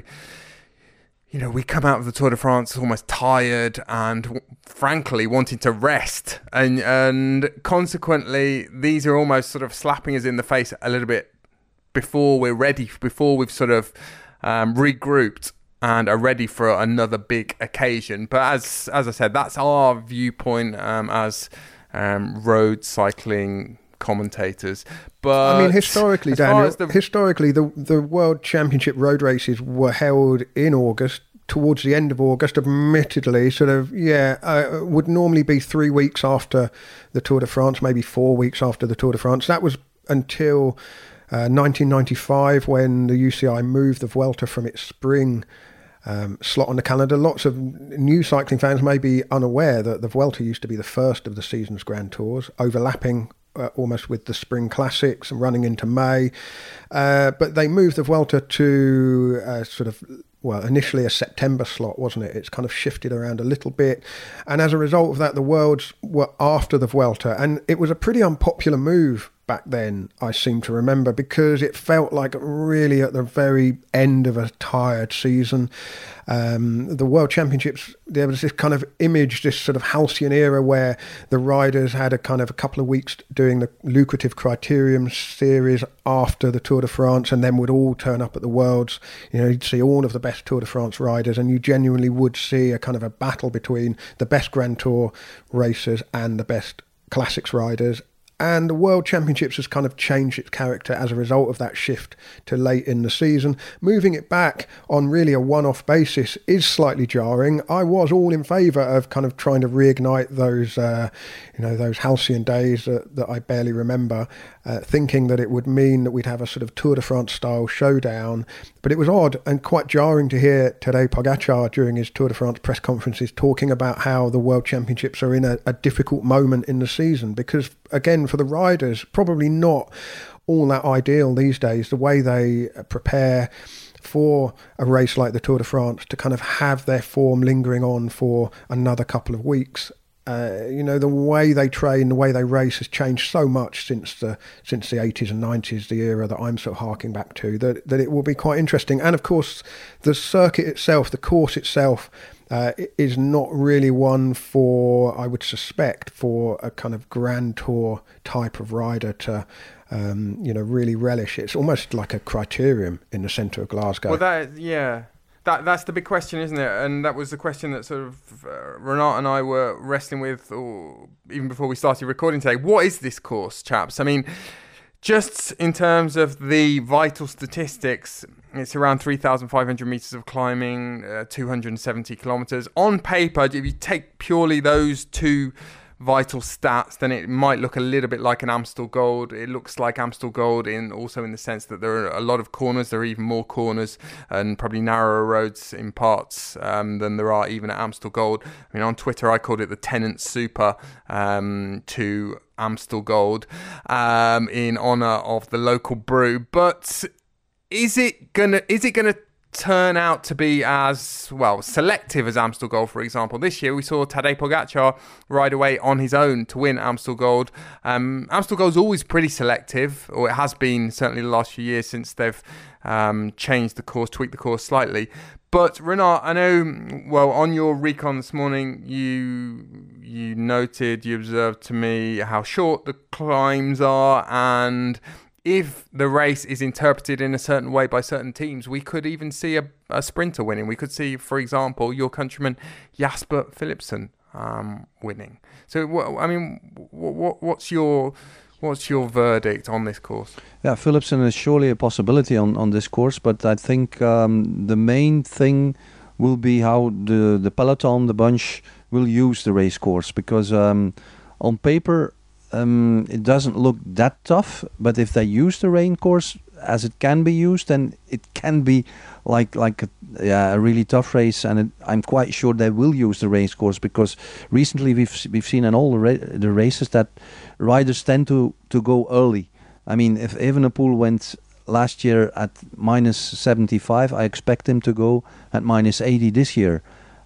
you know, we come out of the Tour de France almost tired and w- frankly wanting to rest, and and consequently these are almost sort of slapping us in the face a little bit before we're ready, before we've sort of um, regrouped and are ready for another big occasion. But as as I said, that's our viewpoint um, as um, road cycling commentators. But
I mean, historically, Daniel,
the
historically, the the World Championship road races were held in August, towards the end of August, admittedly, sort of, yeah, uh, would normally be three weeks after the Tour de France, maybe four weeks after the Tour de France. That was until uh, nineteen ninety-five, when the U C I moved the Vuelta from its spring Um, slot on the calendar. Lots of new cycling fans may be unaware that the Vuelta used to be the first of the season's Grand Tours, overlapping uh, almost with the Spring Classics and running into May. Uh, but they moved the Vuelta to uh, sort of, well, initially a September slot, wasn't it? It's kind of shifted around a little bit. And as a result of that, the Worlds were after the Vuelta. And it was a pretty unpopular move back then, I seem to remember, because it felt like really at the very end of a tired season. Um, the World Championships, there was this kind of image, this sort of halcyon era where the riders had a kind of a couple of weeks doing the lucrative Criterium series after the Tour de France, and then would all turn up at the Worlds. You know, you'd see all of the best Tour de France riders, and you genuinely would see a kind of a battle between the best Grand Tour racers and the best Classics riders. And the World Championships has kind of changed its character as a result of that shift to late in the season. Moving it back on really a one-off basis is slightly jarring. I was all in favour of kind of trying to reignite those, uh, you know, those halcyon days that, that I barely remember, uh, thinking that it would mean that we'd have a sort of Tour de France style showdown But it was odd and quite jarring to hear Tadej Pogačar during his Tour de France press conferences talking about how the World Championships are in a, a difficult moment in the season, because, again, for the riders, probably not all that ideal these days, the way they prepare for a race like the Tour de France to kind of have their form lingering on for another couple of weeks. Uh, you know, the way they train, the way they race has changed so much since the since the eighties and nineties, the era that I'm sort of harking back to, that, that it will be quite interesting. And of course, the circuit itself, the course itself, uh, is not really one for, I would suspect, for a kind of Grand Tour type of rider to Um, you know, really relish. It's almost like a criterium in the centre of Glasgow.
Well, that yeah, that that's the big question, isn't it? And that was the question that sort of uh, Renat and I were wrestling with, or even before we started recording today. What is this course, chaps? I mean, just in terms of the vital statistics, it's around three thousand five hundred metres of climbing, uh, two hundred seventy kilometres. On paper, if you take purely those two vital stats, then it might look a little bit like an Amstel Gold. It looks like Amstel Gold in also in the sense that there are a lot of corners. There are even more corners and probably narrower roads in parts um, than there are even at Amstel Gold. I mean, on Twitter I called it the Tennant Super um, to Amstel Gold um, in honour of the local brew. But is it gonna is it gonna turn out to be as, well, selective as Amstel Gold, for example? This year we saw Tadej Pogačar ride away on his own to win Amstel Gold. Um, Amstel Gold's always pretty selective, or it has been certainly the last few years since they've um, changed the course, tweaked the course slightly. But Renat, I know, well, on your recon this morning, you you noted, you observed to me how short the climbs are, and if the race is interpreted in a certain way by certain teams, we could even see a, a sprinter winning. We could see, for example, your countryman Jasper Philipsen um, winning. So, wh- I mean, wh- what's your what's your verdict on this course?
Yeah, Philipsen is surely a possibility on, on this course, but I think um, the main thing will be how the, the peloton, the bunch, will use the race course, because um, on paper, Um, it doesn't look that tough, but if they use the rain course as it can be used, then it can be like like a, yeah, a really tough race. And it, I'm quite sure they will use the race course, because recently we've we've seen in all the, ra- the races that riders tend to, to go early. I mean, if Evenepoel went last year at minus seventy-five, I expect him to go at minus eighty this year.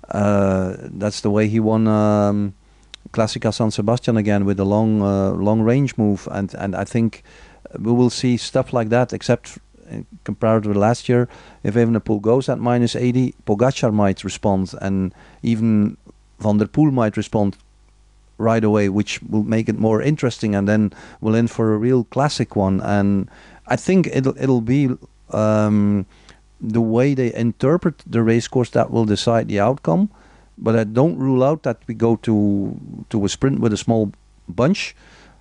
Uh, that's the way he won Um, Classica San Sebastian again, with a long uh, long range move, and and I think we will see stuff like that, except uh, compared with last year. If Evenepoel goes at minus eighty, Pogačar might respond, and even Van der Poel might respond right away, which will make it more interesting, and then we'll in for a real classic one. And I think it'll it'll be um, the way they interpret the race course that will decide the outcome. But I don't rule out that we go to to a sprint with a small bunch.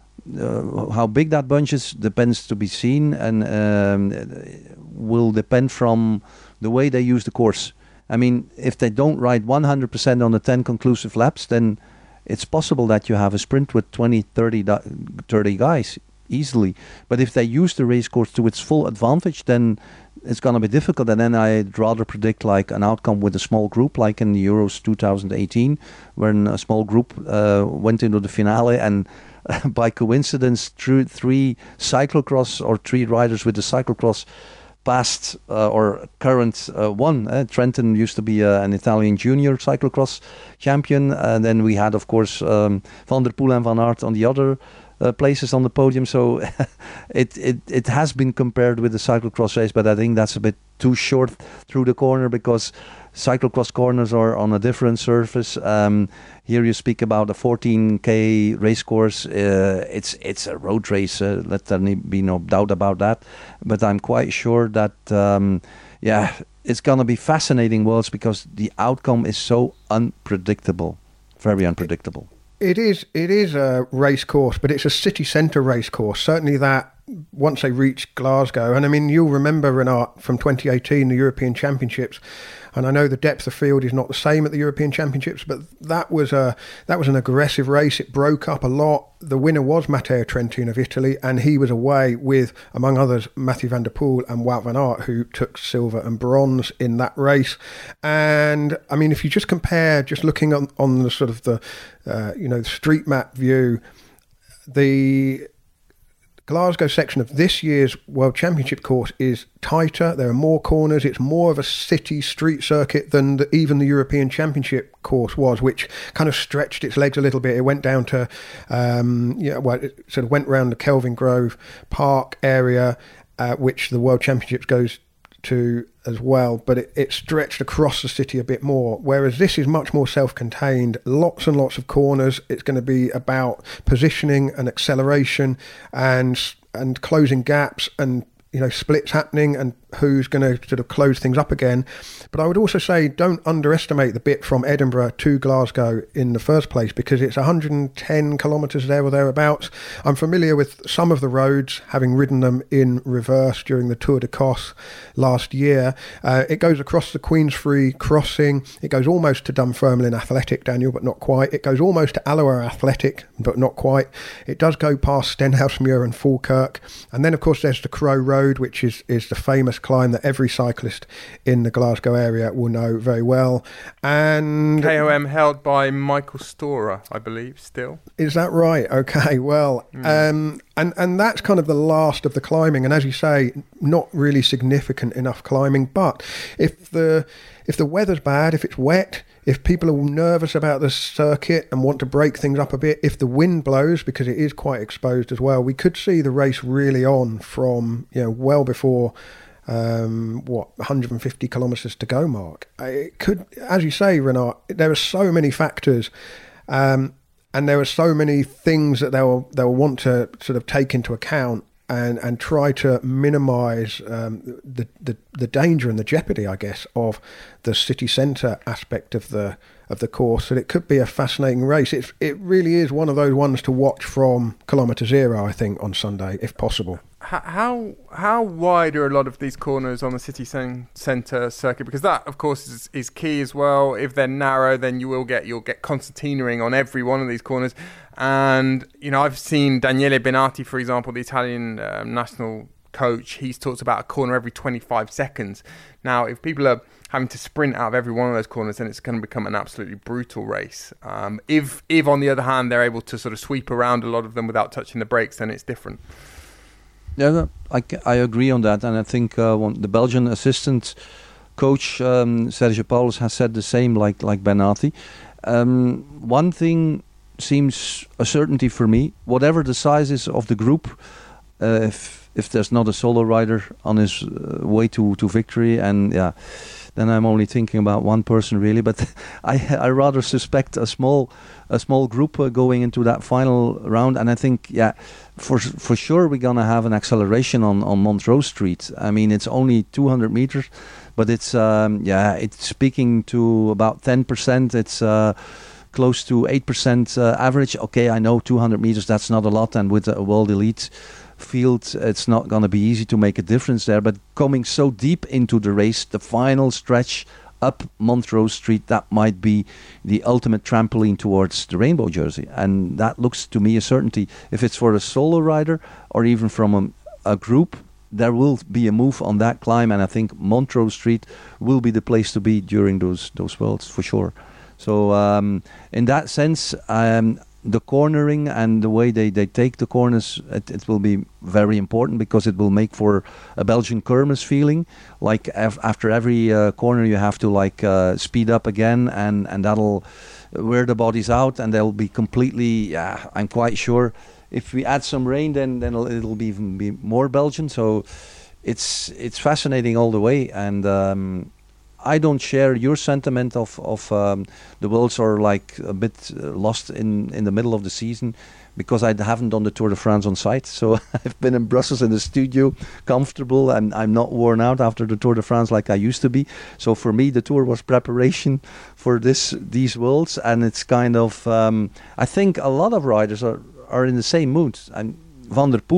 Uh, how big that bunch is depends to be seen, and um, will depend from the way they use the course. I mean, if they don't ride one hundred percent on the ten conclusive laps, then it's possible that you have a sprint with twenty, thirty, thirty guys easily. But if they use the race course to its full advantage, then it's going to be difficult. And then I'd rather predict like an outcome with a small group, like in the Euros two thousand eighteen, when a small group uh, went into the finale, and uh, by coincidence, through three cyclocross or three riders with the cyclocross past uh, or current uh, one. Uh, Trentin used to be uh, an Italian junior cyclocross champion, and then we had, of course, um, Van der Poel and Van Aert on the other Uh, places on the podium. So it, it it has been compared with the cyclocross race, but I think that's a bit too short through the corner, because cyclocross corners are on a different surface. Um, here you speak about a fourteen K race course. Uh, it's it's a road race. Uh, let there be no doubt about that. But I'm quite sure that um, yeah, it's gonna be fascinating worlds, because the outcome is so unpredictable, very unpredictable.
It is it is a race course, but it's a city centre race course. Certainly that once they reached Glasgow, and I mean, you'll remember, Renat, from twenty eighteen, the European Championships, and I know the depth of field is not the same at the European Championships, but that was a that was an aggressive race. It broke up a lot. The winner was Matteo Trentin of Italy, and he was away with, among others, Mathieu van der Poel and Wout van Aert, who took silver and bronze in that race. And I mean, if you just compare, just looking on, on the sort of the, uh, you know, street map view, the Glasgow section of this year's World Championship course is tighter. There are more corners. It's more of a city street circuit than the, even the European Championship course was, which kind of stretched its legs a little bit. It went down to, um, yeah, well, it sort of went around the Kelvin Grove Park area, uh, which the World Championships goes to as well, but it, it stretched across the city a bit more, whereas this is much more self-contained, lots and lots of corners. It's going to be about positioning and acceleration and and closing gaps and, you know, splits happening and who's going to sort of close things up again. But I would also say don't underestimate the bit from Edinburgh to Glasgow in the first place, because it's one hundred ten kilometres there or thereabouts. I'm familiar with some of the roads, having ridden them in reverse during the Tour de Cos last year. Uh, it goes across the Queensferry crossing. It goes almost to Dunfermline Athletic, Daniel, but not quite. It goes almost to Alloa Athletic, but not quite. It does go past Stenhousemuir and Falkirk. And then, of course, there's the Crow Road, which is, is the famous climb that every cyclist in the Glasgow area will know very well. And
K O M held by Michael Storer, I believe, still.
Is that right? Okay, well, mm. um, and, and that's kind of the last of the climbing. And as you say, not really significant enough climbing. But if the if the weather's bad, if it's wet, if people are nervous about the circuit and want to break things up a bit, if the wind blows, because it is quite exposed as well, we could see the race really on from, you know, well before Um, what, one hundred fifty kilometres to go mark. It could, as you say, Renat, there are so many factors, um, and there are so many things that they'll they'll want to sort of take into account and and try to minimise um, the, the the danger and the jeopardy, I guess, of the city centre aspect of the of the course. And it could be a fascinating race. It it really is one of those ones to watch from kilometre zero, I think, on Sunday, if possible.
How how wide are a lot of these corners on the city centre circuit? Because that, of course, is, is key as well. If they're narrow, then you will get you'll get concertinaing on every one of these corners. And you know, I've seen Daniele Benati, for example, the Italian um, national coach. He's talked about a corner every twenty-five seconds. Now, if people are having to sprint out of every one of those corners, then it's going to become an absolutely brutal race. Um, if if on the other hand they're able to sort of sweep around a lot of them without touching the brakes, then it's different.
Yeah, I, I agree on that, and I think uh, one, the Belgian assistant coach um, Serge Paulus has said the same, like like Benati. Um, one thing seems a certainty for me: whatever the size is of the group, uh, if if there's not a solo rider on his uh, way to, to victory, and yeah, then I'm only thinking about one person really. But I I rather suspect a small a small group uh, going into that final round, and I think yeah. For for sure, we're gonna have an acceleration on, on Montrose Street. I mean, it's only two hundred meters, but it's um, yeah, it's speaking to about ten percent. It's uh, close to eight percent uh, average. Okay, I know two hundred meters, that's not a lot, and with a world elite field, it's not gonna be easy to make a difference there. But coming so deep into the race, the final stretch up Montrose Street, that might be the ultimate trampoline towards the rainbow jersey, and that looks to me a certainty. If it's for a solo rider or even from a, a group, there will be a move on that climb, and I think Montrose Street will be the place to be during those those worlds for sure. So um, in that sense, um, the cornering and the way they, they take the corners, it, it will be very important, because it will make for a Belgian Kermis feeling. Like af- after every uh, corner you have to like uh, speed up again, and, and that'll wear the bodies out, and they'll be completely, yeah, I'm quite sure if we add some rain, then, then it'll, it'll be even be more Belgian. So it's it's fascinating all the way, and um, I don't share your sentiment of of um, the worlds are like a bit uh, lost in, in the middle of the season, because I haven't done the Tour de France on site. So I've been in Brussels in the studio, comfortable, and I'm not worn out after the Tour de France like I used to be. So for me, the Tour was preparation for this these worlds, and it's kind of um, I think a lot of riders are, are in the same mood. And Van der Poel,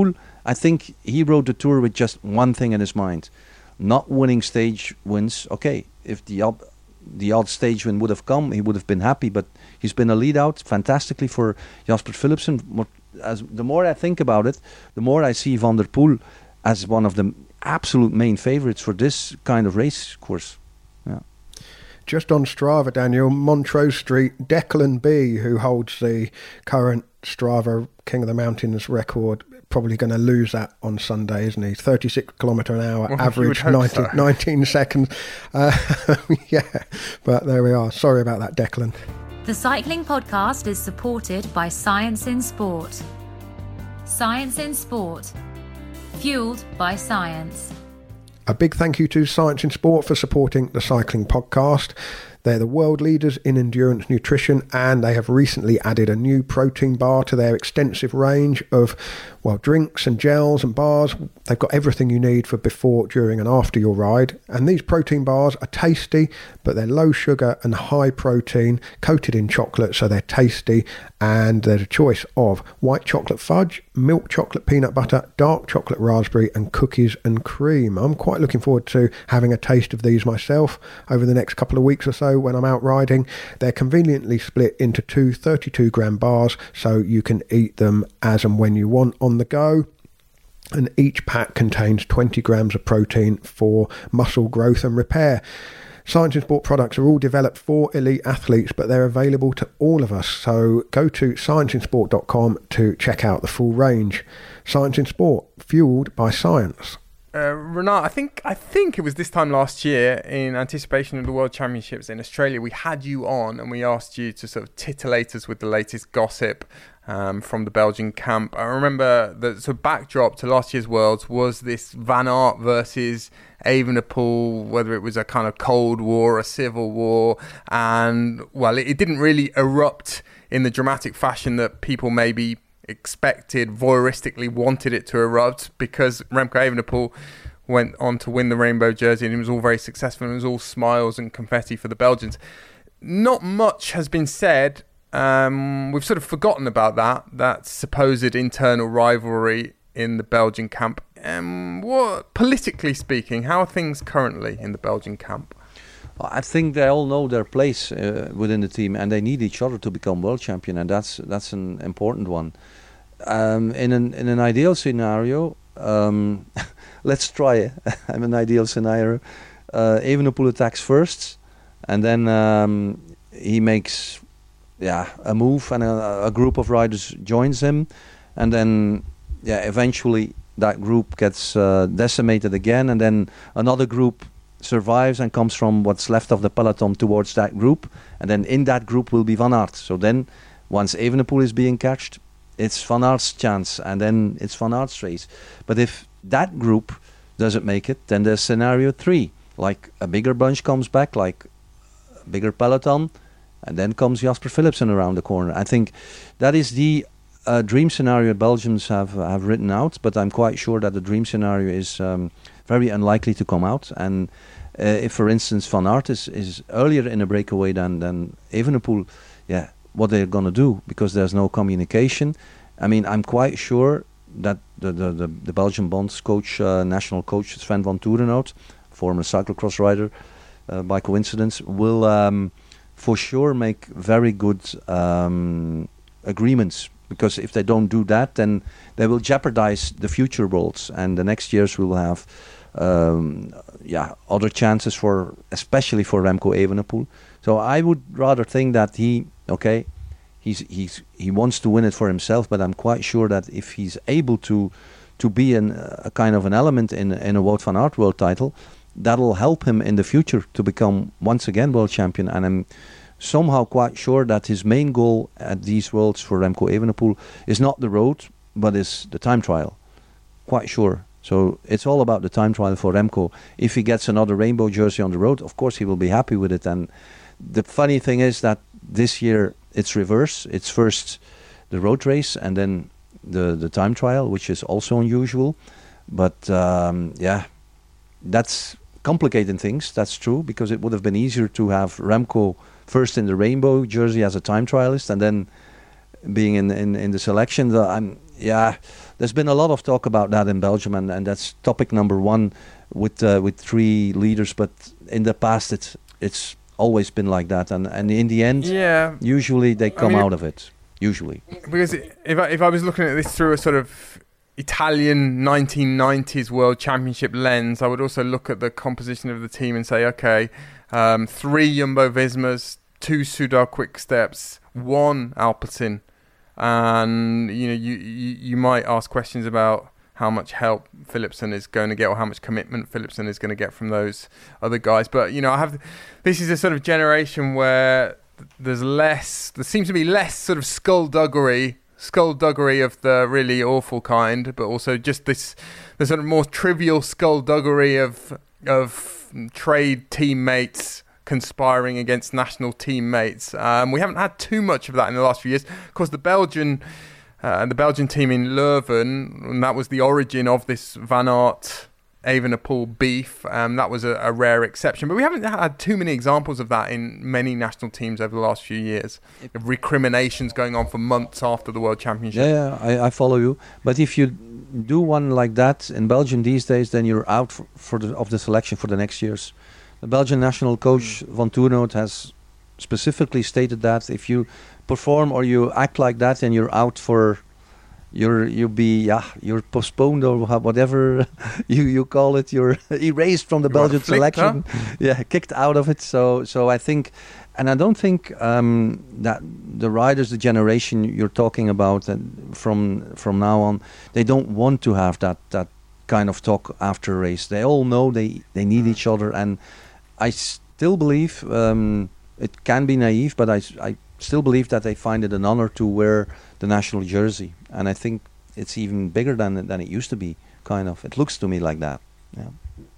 I think he rode the Tour with just one thing in his mind. Not winning stage wins. Okay, if the odd, the odd stage win would have come, he would have been happy. But he's been a lead out fantastically for Jasper Philipsen. As the more I think about it, the more I see Van der Poel as one of the absolute main favourites for this kind of race course. Yeah.
Just on Strava, Daniel, Montrose Street, Declan B, who holds the current Strava King of the Mountains record, probably going to lose that on Sunday, isn't he? thirty-six kilometre an hour, well, average nineteen, so. nineteen seconds. Uh, yeah, but there we are. Sorry about that, Declan.
The Cycling Podcast is supported by Science in Sport. Science in Sport. Fueled by science.
A big thank you to Science in Sport for supporting the Cycling Podcast. They're the world leaders in endurance nutrition, and they have recently added a new protein bar to their extensive range of, well, drinks and gels and bars. They've got everything you need for before, during and after your ride. And these protein bars are tasty, but they're low sugar and high protein, coated in chocolate, so they're tasty. And there's a choice of white chocolate fudge, milk chocolate peanut butter, dark chocolate raspberry, and cookies and cream. I'm quite looking forward to having a taste of these myself over the next couple of weeks or so when I'm out riding. They're conveniently split into two thirty-two gram bars, so you can eat them as and when you want on the go. And each pack contains twenty grams of protein for muscle growth and repair. Science in Sport products are all developed for elite athletes, but they're available to all of us. So go to science in sport dot com to check out the full range. Science in Sport, fueled by science.
Uh, Renat, I think I think it was this time last year, in anticipation of the World Championships in Australia, we had you on and we asked you to sort of titillate us with the latest gossip um, from the Belgian camp. I remember the sort of backdrop to last year's Worlds was this Van Aert versus Evenepoel, whether it was a kind of Cold War, a civil war, and well, it, it didn't really erupt in the dramatic fashion that people maybe expected, voyeuristically wanted it to erupt, because Remco Evenepoel went on to win the rainbow jersey and it was all very successful and it was all smiles and confetti for the Belgians. Not much has been said. Um, we've sort of forgotten about that, that supposed internal rivalry in the Belgian camp. Um, what, politically speaking, how are things currently in the Belgian camp?
I think they all know their place uh, within the team, and they need each other to become world champion, and that's that's an important one. Um, in an in an ideal scenario, um, let's try it. I'm an ideal scenario. Uh, Evenepoel attacks first, and then um, he makes yeah a move, and a, a group of riders joins him, and then yeah eventually that group gets uh, decimated again, and then another group survives and comes from what's left of the peloton towards that group, and then in that group will be Van Aert. So then once Evenepoel is being catched, it's Van Aert's chance, and then it's Van Aert's race. But if that group doesn't make it, then there's scenario three, like a bigger bunch comes back, like a bigger peloton, and then comes Jasper Philipsen around the corner. I think that is the uh, dream scenario Belgians have uh, have written out, but I'm quite sure that the dream scenario is um, very unlikely to come out. And uh, if, for instance, Van Aert is, is earlier in a breakaway than, than Evenepoel, yeah, what they're going to do, because there's no communication. I mean, I'm quite sure that the the, the, the Belgian Bonds coach, uh, national coach Sven van Toerenhout, former cyclocross rider uh, by coincidence, will um, for sure make very good um, agreements, because if they don't do that, then they will jeopardize the future Worlds, and the next years we will have um, yeah other chances for, especially for Remco Evenepoel. So I would rather think that he okay he's he's he wants to win it for himself, but I'm quite sure that if he's able to to be an, a kind of an element in in a Wout van Aert world title, that'll help him in the future to become once again world champion. And I'm somehow quite sure that his main goal at these Worlds for Remco Evenepoel is not the road, but is the time trial. Quite sure. So it's all about the time trial for Remco. If he gets another rainbow jersey on the road, of course he will be happy with it. And the funny thing is that this year it's reverse. It's first the road race and then the, the time trial, which is also unusual. But um, yeah, that's complicating things. That's true, because it would have been easier to have Remco first in the rainbow jersey as a time trialist and then being in in, in the selection. The, I'm yeah, there's been a lot of talk about that in Belgium, and, and that's topic number one with uh, with three leaders. But in the past, it's it's always been like that, and, and in the end,
yeah,
usually they come
I mean,
out of it. Usually,
because if I, if I was looking at this through a sort of Italian nineteen nineties World Championship lens, I would also look at the composition of the team and say, okay, um, three Jumbo-Vismas, two Soudal Quick Steps, one Alpecin, and you know you, you you might ask questions about how much help Philipsen is going to get, or how much commitment Philipsen is going to get from those other guys. But you know, I have this is a sort of generation where there's less, there seems to be less sort of skullduggery. skullduggery of the really awful kind, but also just this the sort of more trivial skullduggery of of trade teammates conspiring against national teammates. Um, we haven't had too much of that in the last few years. Of course, the Belgian uh, the Belgian team in Leuven, and that was the origin of this Van Aert Evenepoel beef. Um, that was a, a rare exception, but we haven't had too many examples of that in many national teams over the last few years. Of recriminations going on for months after the World Championship.
Yeah, yeah I, I follow you. But if you do one like that in Belgium these days, then you're out for, for the, of the selection for the next years. The Belgian national coach mm. Van Toornout has specifically stated that if you perform or you act like that, then you're out for. You're you'll be yeah you're postponed or whatever you, you call it. You're erased from the
you
Belgian
flicked,
selection. Huh? Yeah, kicked out of it. So so I think, and I don't think um, that the riders, the generation you're talking about, and from from now on, they don't want to have that that kind of talk after a race. They all know they they need each other, and I still believe um, it can be naive, but I I still believe that they find it an honor to wear the national jersey. And I think it's even bigger than than it used to be, kind of. It looks to me like that. Yeah.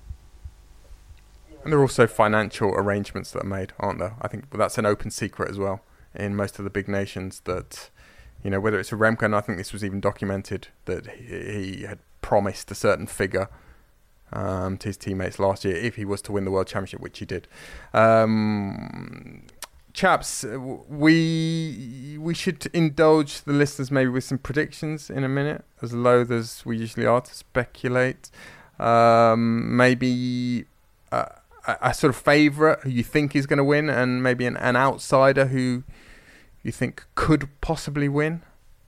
And there are also financial arrangements that are made, aren't there? I think that's an open secret as well in most of the big nations that, you know, whether it's a Remco, and I think this was even documented, that he, he had promised a certain figure um, to his teammates last year if he was to win the World Championship, which he did. Um... Chaps, we we should indulge the listeners maybe with some predictions in a minute, as loath as we usually are to speculate. Um, maybe uh, a, a sort of favourite who you think is going to win, and maybe an, an outsider who you think could possibly win.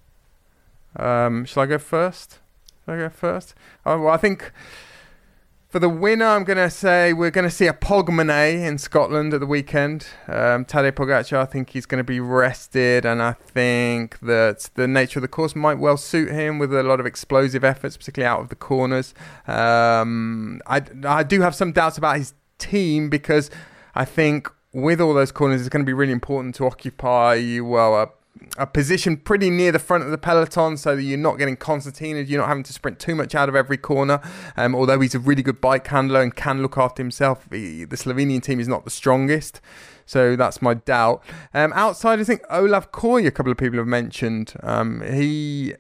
Um, shall I go first? Shall I go first? Oh, well, I think... For the winner, I'm going to say we're going to see a Pogmane in Scotland at the weekend. Um, Tadej Pogacar, I think he's going to be rested, and I think that the nature of the course might well suit him with a lot of explosive efforts, particularly out of the corners. Um, I, I do have some doubts about his team, because I think with all those corners, it's going to be really important to occupy, well, a a position pretty near the front of the peloton, so that you're not getting concertinaed, you're not having to sprint too much out of every corner. Um, although he's a really good bike handler and can look after himself, he, the Slovenian team is not the strongest, so that's my doubt. Um, outside, I think Olav Koy, a couple of people have mentioned. Um, he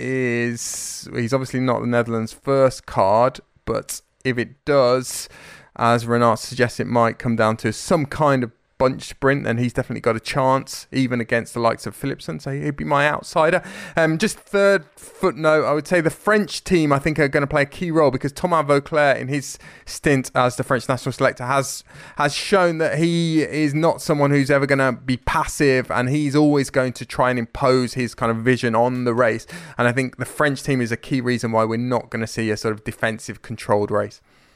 is he's obviously not the Netherlands' first card, but if it does, as Renat suggests, it might come down to some kind of bunch sprint, and he's definitely got a chance even against the likes of Philipsen, so he'd be my outsider. Um, just third footnote, I would say the French team I think are going to play a key role, because Thomas Vauclair in his stint as the French national selector has has shown that he is not someone who's ever going to be passive, and he's always going to try and impose his kind of vision on the race, and I think the French team is a key reason why we're not going to see a sort of defensive controlled race.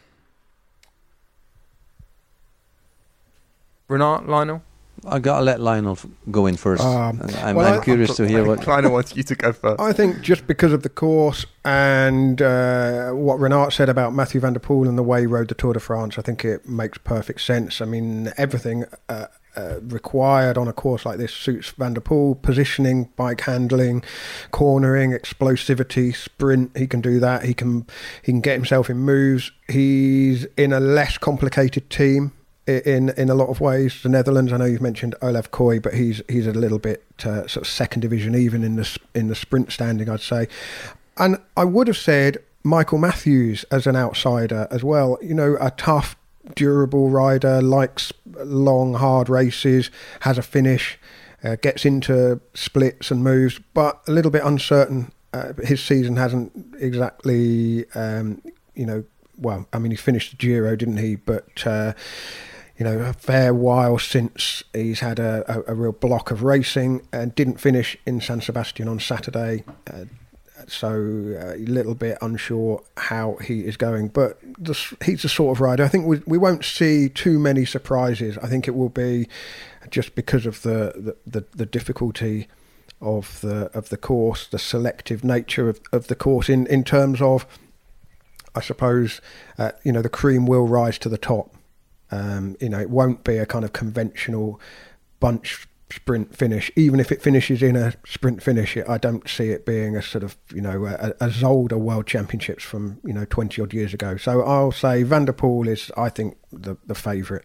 Renat, Lionel?
I gotta let Lionel f- go in first. Um, I'm,
well,
I'm
I,
curious
I,
to hear what...
Lionel wants you to go first.
I think just because of the course and uh, what Renat said about Mathieu van der Poel and the way he rode the Tour de France, I think it makes perfect sense. I mean, everything uh, uh, required on a course like this suits Van der Poel: positioning, bike handling, cornering, explosivity, sprint. He can do that. He can he can get himself in moves. He's in a less complicated team in in a lot of ways. The Netherlands, I know you've mentioned Olav Koy, but he's he's a little bit uh, sort of second division even in the in the sprint standing, I'd say. And I would have said Michael Matthews as an outsider as well. You know, a tough, durable rider, likes long, hard races, has a finish, uh, gets into splits and moves, but a little bit uncertain Uh, his season hasn't exactly, um, you know, well, I mean, he finished the Giro, didn't he? But, uh, you know, a fair while since he's had a, a, a real block of racing and didn't finish in San Sebastian on Saturday. Uh, so uh, a little bit unsure how he is going. But the, he's the sort of rider, I think we, we won't see too many surprises. I think it will be just because of the, the, the, the difficulty of the of the course, the selective nature of, of the course in, in terms of, I suppose, uh, you know, the cream will rise to the top. Um, you know, it won't be a kind of conventional bunch sprint finish. Even if it finishes in a sprint finish, it, I don't see it being a sort of, you know, a, a Zolder World Championships from, you know, twenty odd years ago. So I'll say Van der Poel is, I think, the, the favourite.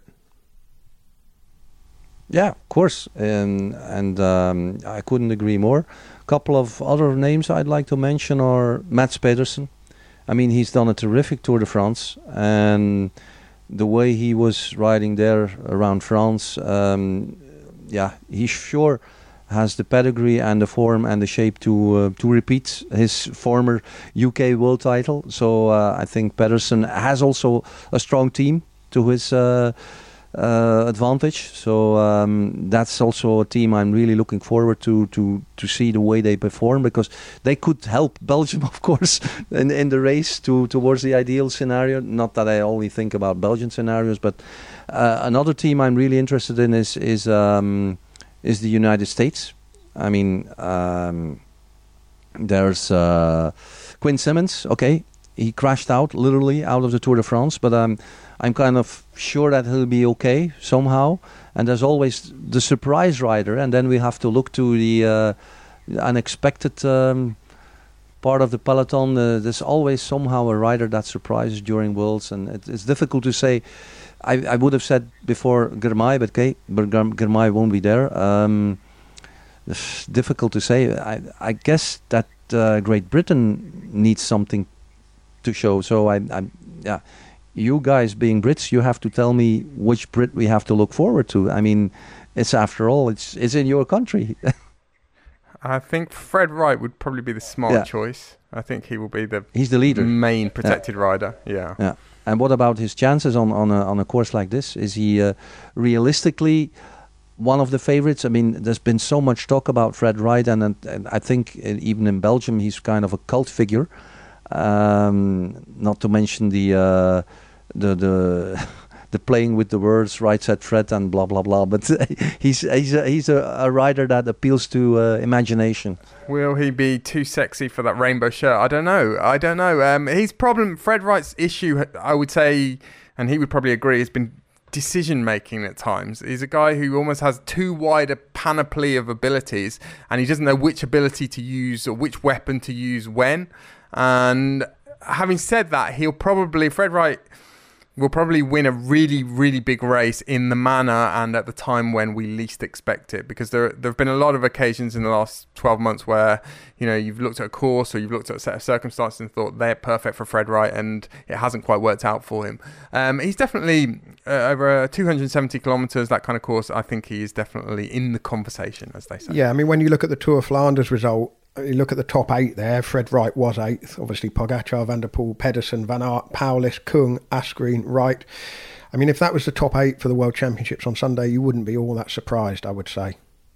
Yeah, of course, and and um, I couldn't agree more. A couple of other names I'd like to mention are Mats Pedersen. I mean, he's done a terrific Tour de France, and the way he was riding there around France, um, yeah, he sure has the pedigree and the form and the shape to uh, to repeat his former U K world title. So uh, I think Pedersen has also a strong team to his Uh, Uh, advantage, so um, that's also a team I'm really looking forward to to to see the way they perform, because they could help Belgium, of course, in, in the race to towards the ideal scenario. Not that I only think about Belgian scenarios, but uh, another team I'm really interested in is is um, is the United States. I mean, um, there's uh, Quinn Simmons. Okay, he crashed out literally out of the Tour de France, but um. I'm kind of sure that he'll be okay somehow. And there's always the surprise rider, and then we have to look to the uh, unexpected um, part of the peloton. Uh, there's always somehow a rider that surprises during Worlds, and it, it's difficult to say. I, I would have said before Girmay, but okay, but Girmay won't be there. Um, it's difficult to say. I, I guess that uh, Great Britain needs something to show. So I, I yeah. You guys being Brits, you have to tell me which Brit we have to look forward to. I mean, it's after all, it's it's in your country.
I think Fred Wright would probably be the smart
yeah.
choice. I think he will be the
he's the leader,
main protected
yeah.
rider. Yeah.
Yeah. And what about his chances on on a on a course like this? Is he uh, realistically one of the favorites? I mean, there's been so much talk about Fred Wright, and, and, and I think even in Belgium he's kind of a cult figure. Um, not to mention the uh, the the the playing with the words, right said Fred and blah blah blah. But he's he's a, he's a, a rider that appeals to uh, imagination.
Will he be too sexy for that rainbow shirt? I don't know. I don't know. Um, his problem, Fred Wright's issue, I would say, and he would probably agree, has been decision making at times. He's a guy who almost has too wide a panoply of abilities, and he doesn't know which ability to use or which weapon to use when. And having said that, he'll probably, Fred Wright will probably win a really, really big race in the manner and at the time when we least expect it, because there there have been a lot of occasions in the last twelve months where, you know, you've looked at a course or you've looked at a set of circumstances and thought they're perfect for Fred Wright, and it hasn't quite worked out for him. Um, he's definitely uh, over two hundred seventy kilometres, that kind of course. I think he is definitely in the conversation, as they say.
Yeah, I mean, when you look at the Tour of Flanders result, you look at the top eight there. Fred Wright was eighth. Obviously, Pogacar, Van der Poel, Pedersen, Van Aert, Paulis, Kung, Asgreen, Wright. I mean, if that was the top eight for the World Championships on Sunday, you wouldn't be all that surprised, I would say.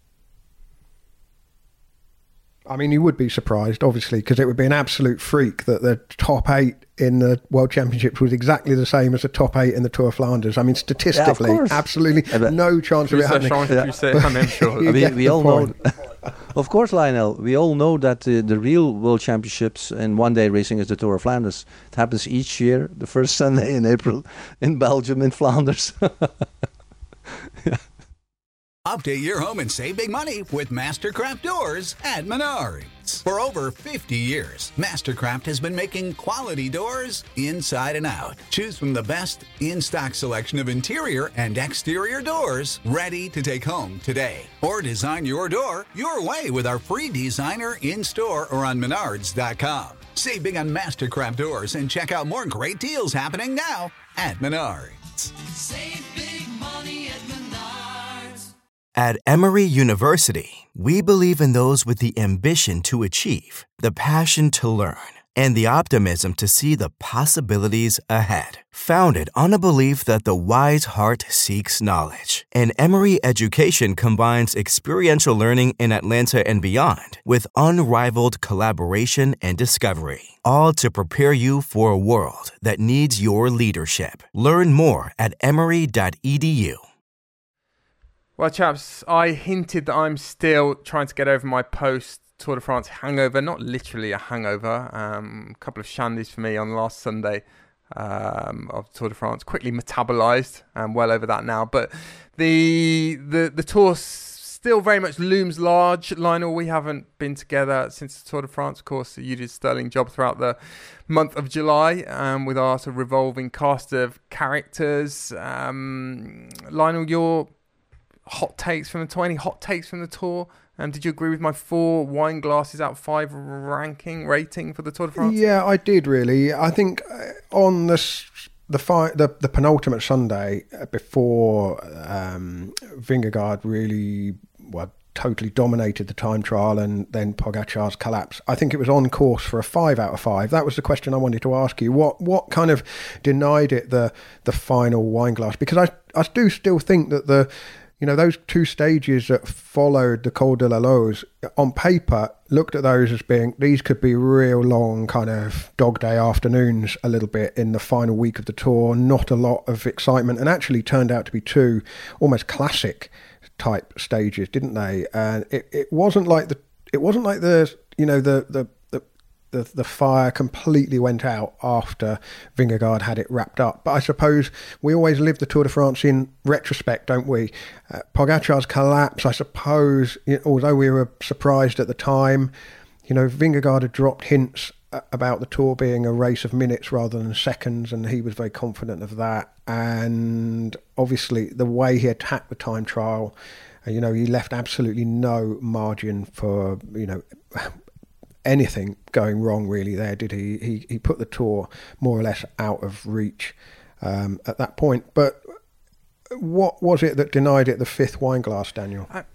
I mean, you would be surprised, obviously, because it would be an absolute freak that the top eight in the World Championships was exactly the same as the top eight in the Tour of Flanders. I mean, statistically, yeah, absolutely yeah, no chance of it happening.
Yeah. Sure. we we all know. Of course, Lionel, we all know that uh, the real World Championships in one-day racing is the Tour of Flanders. It happens each year, the first Sunday in April, in Belgium, in Flanders.
Yeah. Update your home and save big money with Mastercraft Doors at Menards. For over fifty years, Mastercraft has been making quality doors inside and out. Choose from the best in-stock selection of interior and exterior doors ready to take home today. Or design your door your way with our free designer in-store or on menards dot com. Save big on Mastercraft Doors and check out more great deals happening now at Menards.
Save big money at Menards. At Emory University, we believe in those with the ambition to achieve, the passion to learn, and the optimism to see the possibilities ahead. Founded on a belief that the wise heart seeks knowledge, and Emory education combines experiential learning in Atlanta and beyond with unrivaled collaboration and discovery, all to prepare you for a world that needs your leadership. Learn more at emory dot e d u.
Well, chaps, I hinted that I'm still trying to get over my post Tour de France hangover. Not literally a hangover. Um, a couple of shandies for me on last Sunday um, of Tour de France. Quickly metabolised. I'm well over that now. But the the the tour still very much looms large. Lionel, we haven't been together since the Tour de France. Of course, you did a sterling job throughout the month of July um, with our sort of revolving cast of characters. Um, Lionel, your hot takes from the tour? Any hot takes from the tour? Um, did you agree with my four wine glasses out of five ranking rating for the Tour de France?
Yeah, I did really. I think on the the fi- the, the penultimate Sunday before um, Vingegaard really well totally dominated the time trial and then Pogacar's collapse, I think it was on course for a five out of five. That was the question I wanted to ask you. What what kind of denied it the the final wine glass? Because I I do still think that the You know, those two stages that followed the Col de la Loze, on paper, looked at those as being, these could be real long kind of dog day afternoons a little bit in the final week of the tour, not a lot of excitement, and actually turned out to be two almost classic type stages, didn't they? And it, it wasn't like the, it wasn't like the, you know, the, the, The, the fire completely went out after Vingegaard had it wrapped up. But I suppose we always live the Tour de France in retrospect, don't we? Uh, Pogacar's collapse, I suppose, you know, although we were surprised at the time, you know, Vingegaard had dropped hints about the Tour being a race of minutes rather than seconds, and he was very confident of that. And obviously the way he attacked the time trial, uh, you know, he left absolutely no margin for, you know, anything going wrong really there, did he? He he put the Tour more or less out of reach um, at that point. But what was it that denied it the fifth wine glass, Daniel?
I,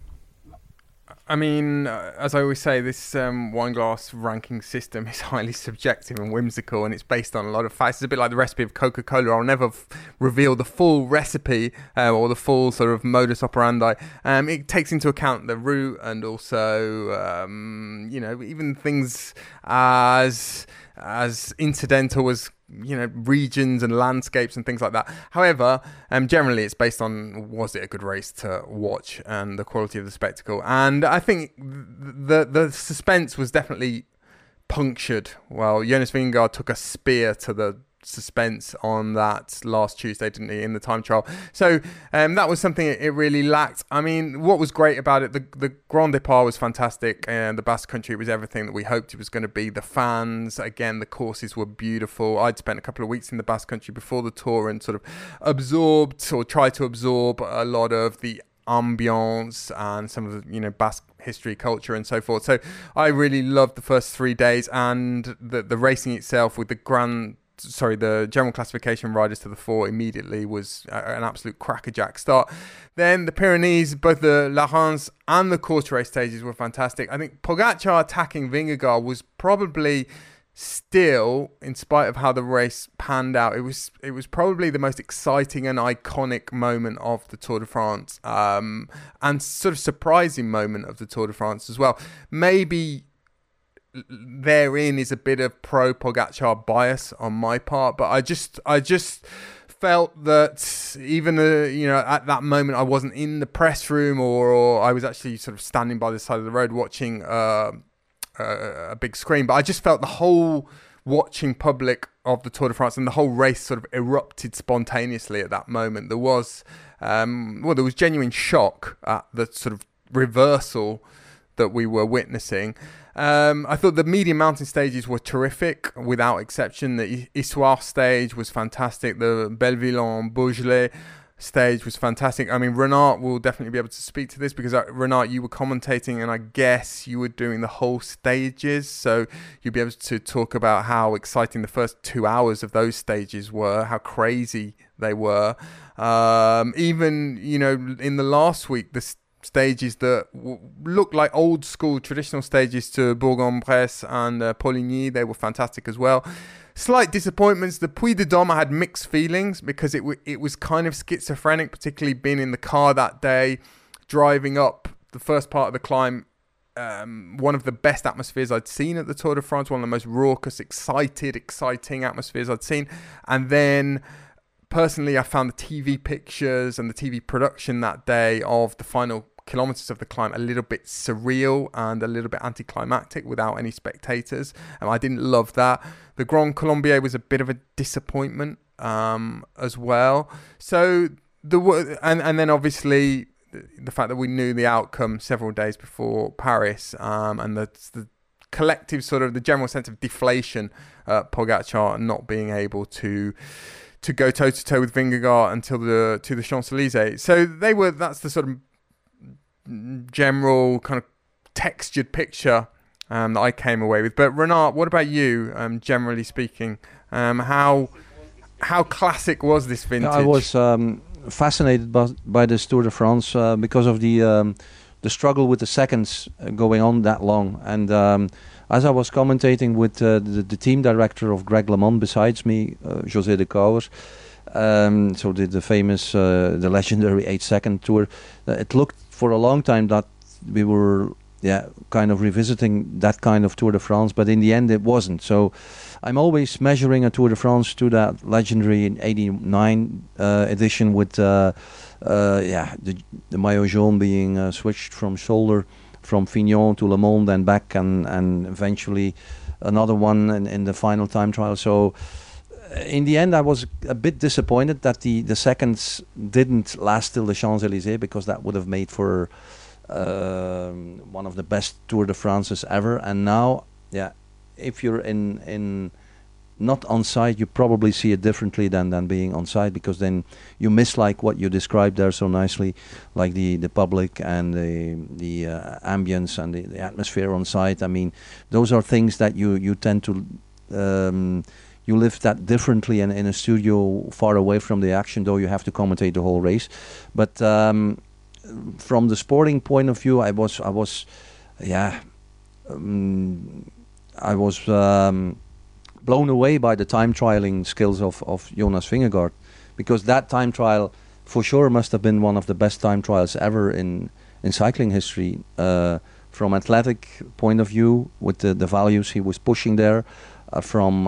I mean, uh, as I always say, this um, wine glass ranking system is highly subjective and whimsical, and it's based on a lot of facts. It's a bit like the recipe of Coca-Cola. I'll never f- reveal the full recipe uh, or the full sort of modus operandi. Um, it takes into account the route and also, um, you know, even things as as incidental as, you know, regions and landscapes and things like that. However, um, generally it's based on, was it a good race to watch and the quality of the spectacle. And I think the the suspense was definitely punctured. Well, Jonas Vingegaard took a spear to the suspense on that last Tuesday, didn't he, in the time trial? So um, that was something it really lacked. I mean, what was great about it, the, the Grand Départ was fantastic, and the Basque Country was everything that we hoped it was going to be. The fans, again, the courses were beautiful. I'd spent a couple of weeks in the Basque Country before the tour and sort of absorbed or tried to absorb a lot of the ambience and some of the, you know, Basque history, culture and so forth. So I really loved the first three days and the, the racing itself with the Grand sorry, the general classification riders to the fore immediately was an absolute crackerjack start. Then the Pyrenees, both the La Reims and the Courtrai stages were fantastic. I think Pogacar attacking Vingegaard was probably still, in spite of how the race panned out, it was it was probably the most exciting and iconic moment of the Tour de France, um, and sort of surprising moment of the Tour de France as well. Maybe therein is a bit of pro Pogacar bias on my part, but I just I just felt that even uh, you know, at that moment I wasn't in the press room, or, or I was actually sort of standing by the side of the road watching uh, a, a big screen, but I just felt the whole watching public of the Tour de France and the whole race sort of erupted spontaneously at that moment. There was um, well there was genuine shock at the sort of reversal that we were witnessing. Um, I thought the medium mountain stages were terrific, without exception. The Issoire stage was fantastic. The Belleville-en-Beaujolais stage was fantastic. I mean, Renat will definitely be able to speak to this, because uh, Renat, you were commentating, and I guess you were doing the whole stages, so you'll be able to talk about how exciting the first two hours of those stages were, how crazy they were. Um, even, you know, in the last week, the stages that w- looked like old school traditional stages to Bourg-en-Bresse and uh, Poligny. They were fantastic as well. Slight disappointments. The Puy de Dôme, I had mixed feelings because it w- it was kind of schizophrenic, particularly being in the car that day, driving up the first part of the climb. Um, one of the best atmospheres I'd seen at the Tour de France, one of the most raucous, excited, exciting atmospheres I'd seen. And then, personally, I found the T V pictures and the T V production that day of the final kilometers of the climb a little bit surreal and a little bit anticlimactic without any spectators. And I didn't love that. The Grand Colombier was a bit of a disappointment um, as well. So, the and, and then obviously, the fact that we knew the outcome several days before Paris, um, and the, the collective sort of the general sense of deflation, uh, Pogacar not being able to to go toe to toe with Vingegaard until the to the Champs-Elysees. So they were. That's the sort of general kind of textured picture um, that I came away with. But Renat, what about you? Um, generally speaking, um, how how classic was this vintage?
I was. Um fascinated by, by this Tour de France uh, because of the um, the struggle with the seconds uh, going on that long. And um, as I was commentating with uh, the, the team director of Greg LeMond besides me, uh, José de Cauwer, um, so the, the famous, uh, the legendary eight-second Tour, uh, it looked for a long time that we were yeah, kind of revisiting that kind of Tour de France, but in the end it wasn't. So I'm always measuring a Tour de France to that legendary in eighty-nine uh, edition with uh, uh, yeah the, the maillot jaune being uh, switched from shoulder from Fignon to Le Monde and back, and, and eventually another one in, in the final time trial. So uh, in the end I was a bit disappointed that the, the seconds didn't last till the Champs-Elysees, because that would have made for uh, one of the best Tour de France's ever. And now, yeah, if you're in in not on site, you probably see it differently than than being on site, because then you miss like what you described there so nicely, like the the public and the the uh, ambience and the, the atmosphere on site. I mean, those are things that you you tend to um, you live that differently in in a studio far away from the action, though you have to commentate the whole race. But um, from the sporting point of view, I was I was yeah. Um, I was um, blown away by the time trialing skills of, of Jonas Vingegaard, because that time trial for sure must have been one of the best time trials ever in, in cycling history. Uh, from athletic point of view, with the, the values he was pushing there, uh, from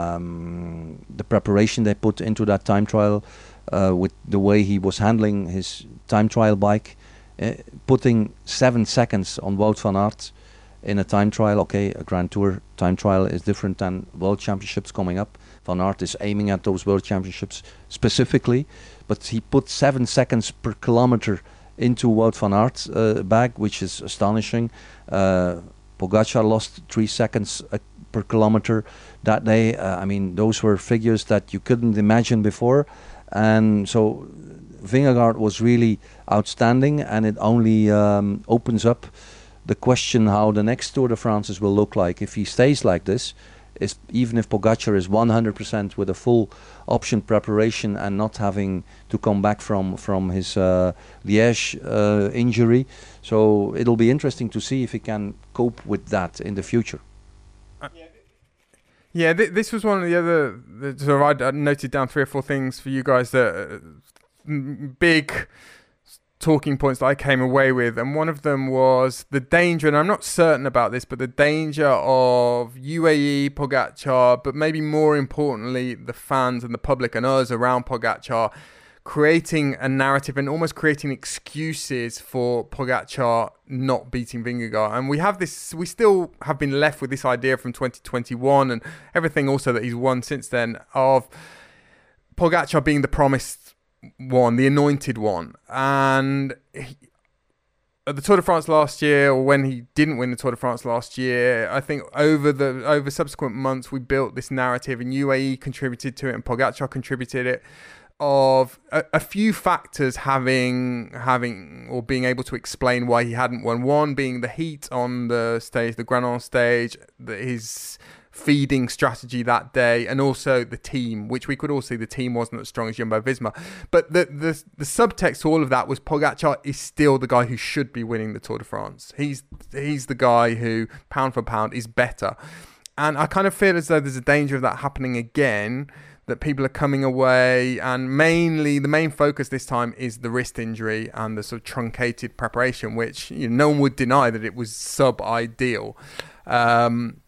um, the preparation they put into that time trial, uh, with the way he was handling his time trial bike, uh, putting seven seconds on Wout van Aert in a time trial. Okay, a Grand Tour time trial is different than World Championships coming up. Van Aert is aiming at those World Championships specifically, but he put seven seconds per kilometer into Wout van Aert's uh, bag, which is astonishing. Uh, Pogacar lost three seconds uh, per kilometer that day. Uh, I mean, those were figures that you couldn't imagine before, and so Vingegaard was really outstanding, and it only um, opens up the question how the next Tour de France will look like if he stays like this. Is even if Pogacar is one hundred percent with a full option preparation and not having to come back from from his uh, Liège uh, injury. So it'll be interesting to see if he can cope with that in the future.
Uh, yeah, th- this was one of the other. The, so I, I noted down three or four things for you guys that uh, big talking points that I came away with, and one of them was the danger, and I'm not certain about this, but the danger of U A E, Pogacar, but maybe more importantly the fans and the public and us around Pogacar, creating a narrative and almost creating excuses for Pogacar not beating Vingegaard. And we have this, we still have been left with this idea from twenty twenty-one and everything also that he's won since then, of Pogacar being the promised one, the anointed one. And he, at the Tour de France last year, or when he didn't win the Tour de France last year, I think over the over subsequent months we built this narrative, and U A E contributed to it and Pogacar contributed it, of a, a few factors having having or being able to explain why he hadn't won. One being the heat on the stage, the Granon stage, the, his feeding strategy that day, and also the team, which we could all see the team wasn't as strong as Jumbo-Visma. But the, the the subtext to all of that was Pogačar is still the guy who should be winning the Tour de France. He's he's the guy who, pound for pound, is better. And I kind of feel as though there's a danger of that happening again, that people are coming away, and mainly the main focus this time is the wrist injury and the sort of truncated preparation, which, you know, no one would deny that it was sub-ideal. Um,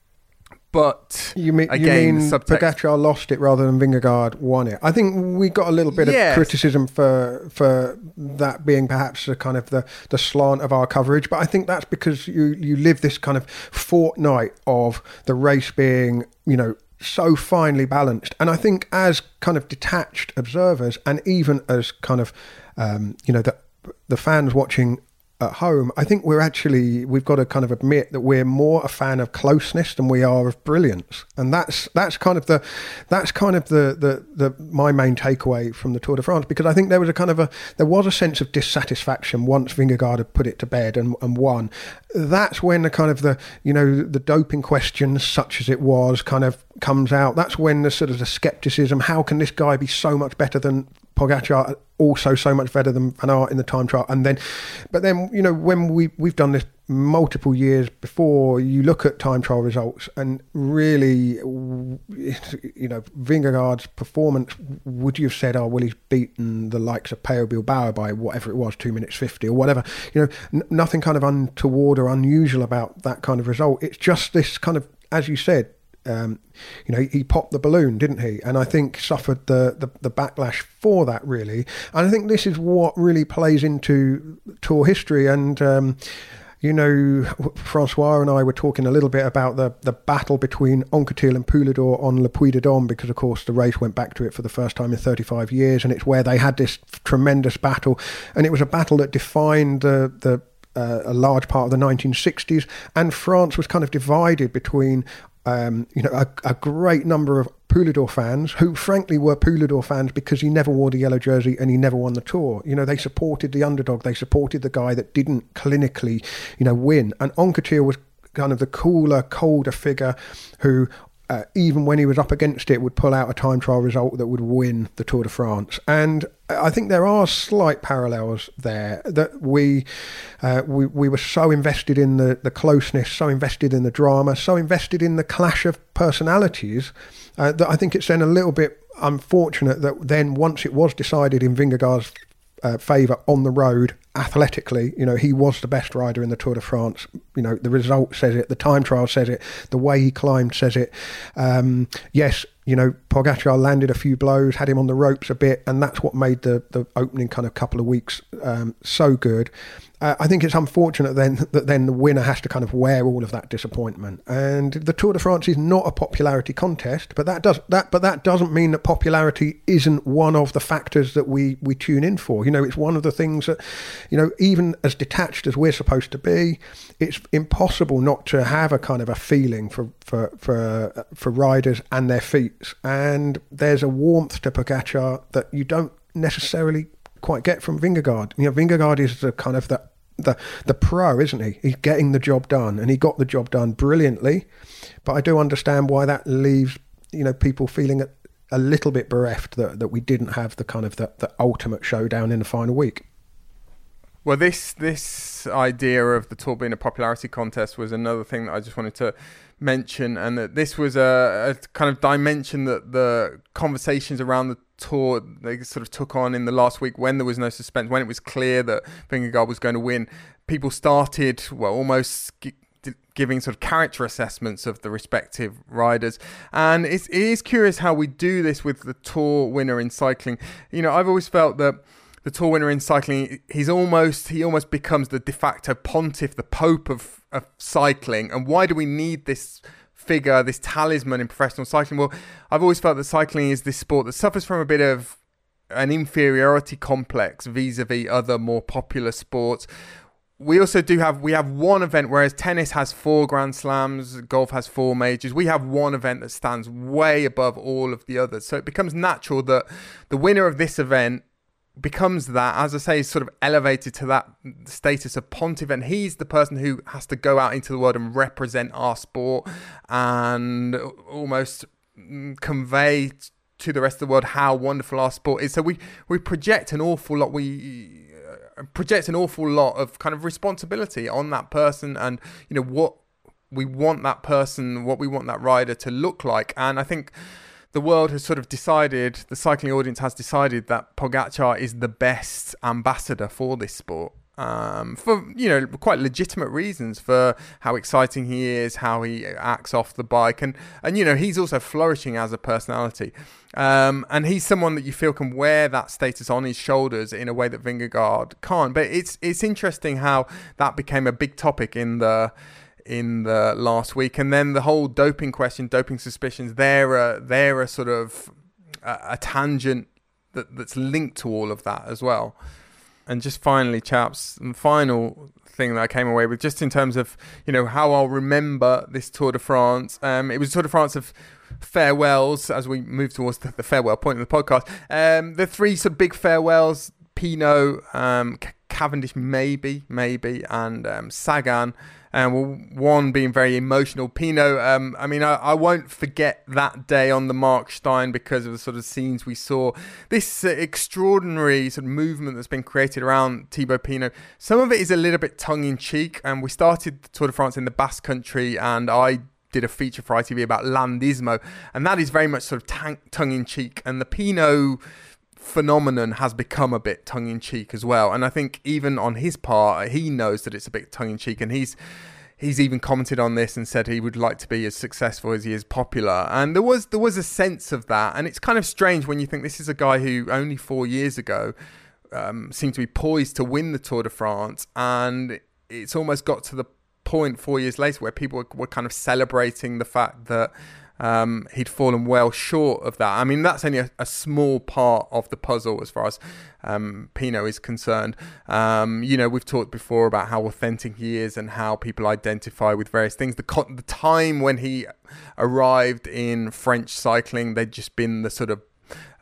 but
you mean,
again,
you mean
the subtext...
Pogačar lost it rather than Vingegaard won it? I think we got a little bit
yes.
of criticism for for that being perhaps a kind of the, the slant of our coverage, but I think that's because you, you live this kind of fortnight of the race being, you know, so finely balanced. And I think as kind of detached observers, and even as kind of, um, you know, the the fans watching at home, I think we're actually, we've got to kind of admit that we're more a fan of closeness than we are of brilliance. And that's that's kind of the that's kind of the the, the my main takeaway from the Tour de France, because I think there was a kind of a there was a sense of dissatisfaction once Vingegaard had put it to bed and, and won. That's when the kind of the, you know, the doping questions, such as it was, kind of comes out. That's when the sort of the skepticism, how can this guy be so much better than Pogačar, also so much better than Van Aert in the time trial? And then, but then, you know, when we, we've done this multiple years before, you look at time trial results and really, you know, Vingegaard's performance, would you have said, oh, well, he's beaten the likes of Pello Bilbao by whatever it was, two minutes fifty or whatever, you know, n- nothing kind of untoward or unusual about that kind of result. It's just this kind of, as you said, Um, you know, he popped the balloon, didn't he? And I think suffered the, the, the backlash for that, really. And I think this is what really plays into Tour history. And, um, you know, Francois and I were talking a little bit about the, the battle between Anquetil and Poulidor on Le Puy de Dôme, because, of course, the race went back to it for the first time in thirty-five years. And it's where they had this tremendous battle. And it was a battle that defined the... the Uh, a large part of the nineteen sixties, and France was kind of divided between um, you know a, a great number of Poulidor fans who frankly were Poulidor fans because he never wore the yellow jersey and he never won the Tour. You know, they supported the underdog, they supported the guy that didn't clinically, you know, win. And Anquetil was kind of the cooler, colder figure who, Uh, even when he was up against it, would pull out a time trial result that would win the Tour de France. And I think there are slight parallels there, that we uh, we, we were so invested in the, the closeness, so invested in the drama, so invested in the clash of personalities, uh, that I think it's then a little bit unfortunate that then once it was decided in Vingegaard's uh, favour on the road, athletically, you know, he was the best rider in the Tour de France. You know, the result says it, the time trial says it, the way he climbed says it. Um, yes, you know, Pogačar landed a few blows, had him on the ropes a bit, and that's what made the, the opening kind of couple of weeks um, so good. Uh, I think it's unfortunate then that then the winner has to kind of wear all of that disappointment. And the Tour de France is not a popularity contest, but that does that. But that doesn't mean that popularity isn't one of the factors that we we tune in for. You know, it's one of the things that, you know, even as detached as we're supposed to be, it's impossible not to have a kind of a feeling for for for for riders and their feats. And there's a warmth to Pogačar that you don't necessarily quite get from Vingegaard. You know, Vingegaard is the kind of the the the pro, isn't he? He's getting the job done, and he got the job done brilliantly. But I do understand why that leaves, you know, people feeling a, a little bit bereft that, that we didn't have the kind of the, the ultimate showdown in the final week.
Well, this this idea of the Tour being a popularity contest was another thing that I just wanted to mention, and that this was a, a kind of dimension that the conversations around the Tour they sort of took on in the last week when there was no suspense, when it was clear that Vingegaard was going to win. People started, well, almost g- giving sort of character assessments of the respective riders. And it's, it is curious how we do this with the Tour winner in cycling. You know, I've always felt that the Tour winner in cycling, he's almost he almost becomes the de facto pontiff, the pope of, of cycling. And why do we need this figure, this talisman in professional cycling? Well, I've always felt that cycling is this sport that suffers from a bit of an inferiority complex vis-a-vis other more popular sports. We also do have, we have one event, whereas tennis has four Grand Slams, golf has four majors. We have one event that stands way above all of the others. So it becomes natural that the winner of this event becomes that, as I say, sort of elevated to that status of pontiff, and he's the person who has to go out into the world and represent our sport and almost convey to the rest of the world how wonderful our sport is. So we we project an awful lot we uh, project an awful lot of kind of responsibility on that person, and you know what we want that person, what we want that rider to look like. And I think the world has sort of decided, the cycling audience has decided that Pogacar is the best ambassador for this sport. Um, for, you know, quite legitimate reasons, for how exciting he is, how he acts off the bike. And, and you know, he's also flourishing as a personality. Um, and he's someone that you feel can wear that status on his shoulders in a way that Vingegaard can't. But it's it's interesting how that became a big topic in the... in the last week, and then the whole doping question, doping suspicions, they're a, they're a sort of a, a tangent that, that's linked to all of that as well. And just finally, chaps, the final thing that I came away with, just in terms of, you know, how I'll remember this Tour de France. Um, it was a Tour de France of farewells as we move towards the, the farewell point of the podcast. Um, the three sort of big farewells, Pinot, um, Cavendish maybe, maybe, and um, Sagan. And well, one being very emotional. Pinot, um, I mean, I, I won't forget that day on the Markstein because of the sort of scenes we saw. This uh, extraordinary sort of movement that's been created around Thibaut Pinot. Some of it is a little bit tongue-in-cheek. And we started the Tour de France in the Basque Country, and I did a feature for I T V about Landismo. And that is very much sort of t- tongue-in-cheek. And the Pinot phenomenon has become a bit tongue-in-cheek as well, and I think even on his part he knows that it's a bit tongue-in-cheek, and he's he's even commented on this and said he would like to be as successful as he is popular. And there was there was a sense of that, and it's kind of strange when you think this is a guy who only four years ago um, seemed to be poised to win the Tour de France, and it's almost got to the point four years later where people were, were kind of celebrating the fact that Um, he'd fallen well short of that. I mean, that's only a, a small part of the puzzle as far as um, Pinot is concerned. Um, you know, we've talked before about how authentic he is and how people identify with various things. The, co- the time when he arrived in French cycling, they'd just been the sort of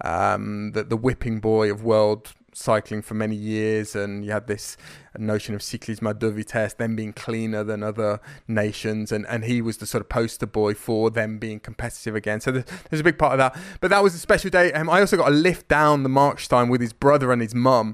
um, the, the whipping boy of world cycling for many years, and you had this notion of cyclisme à deux vitesses, them being cleaner than other nations, and, and he was the sort of poster boy for them being competitive again. So there's a big part of that. But that was a special day. Um, I also got a lift down the Markstein with his brother and his mum,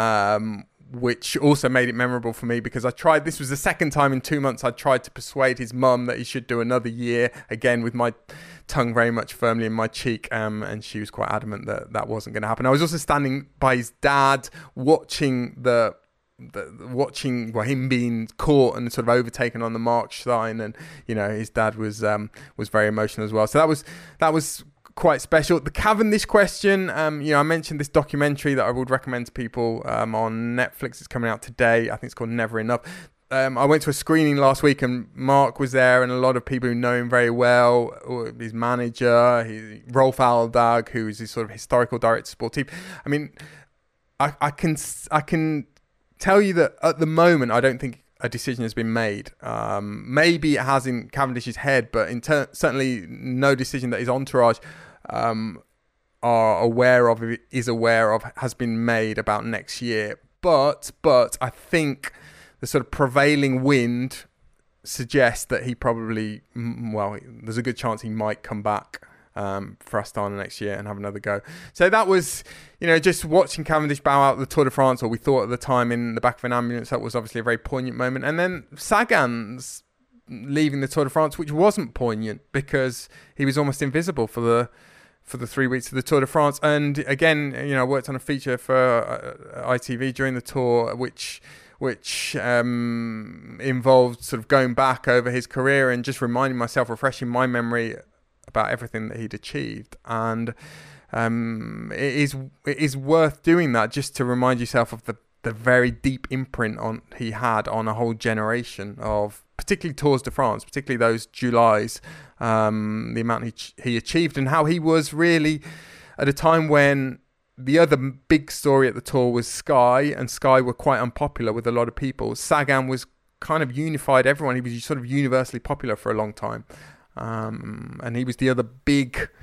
um, which also made it memorable for me because I tried, this was the second time in two months I tried to persuade his mum that he should do another year, again with my tongue very much firmly in my cheek, um, and she was quite adamant that that wasn't going to happen. I was also standing by his dad watching the, the watching well, him being caught and sort of overtaken on the Markstein, and you know his dad was um, was very emotional as well. So that was that was quite special. The Cavendish question, um, you know, I mentioned this documentary that I would recommend to people um, on Netflix. It's coming out today. I think it's called Never Enough. Um, I went to a screening last week and Mark was there, and a lot of people who know him very well, his manager, his, Rolf Aldag, who is his sort of historical director sportif. I mean, I, I can I can tell you that at the moment, I don't think a decision has been made. Um, maybe it has in Cavendish's head, but in ter- certainly no decision that his entourage um, are aware of, is aware of, has been made about next year. But but I think the sort of prevailing wind suggests that he probably, well, there's a good chance he might come back um, for Astana next year and have another go. So that was, you know, just watching Cavendish bow out the Tour de France, or we thought at the time in the back of an ambulance, that was obviously a very poignant moment. And then Sagan's leaving the Tour de France, which wasn't poignant because he was almost invisible for the for the three weeks of the Tour de France. And again, you know, I worked on a feature for uh, I T V during the Tour, which... which um, involved sort of going back over his career and just reminding myself, refreshing my memory about everything that he'd achieved. And um, it is it is worth doing that just to remind yourself of the, the very deep imprint on he had on a whole generation of, particularly Tours de France, particularly those Julys, um, the amount he he achieved, and how he was really at a time when the other big story at the Tour was Sky, and Sky were quite unpopular with a lot of people. Sagan was kind of unified everyone. He was sort of universally popular for a long time. Um, and he was the other big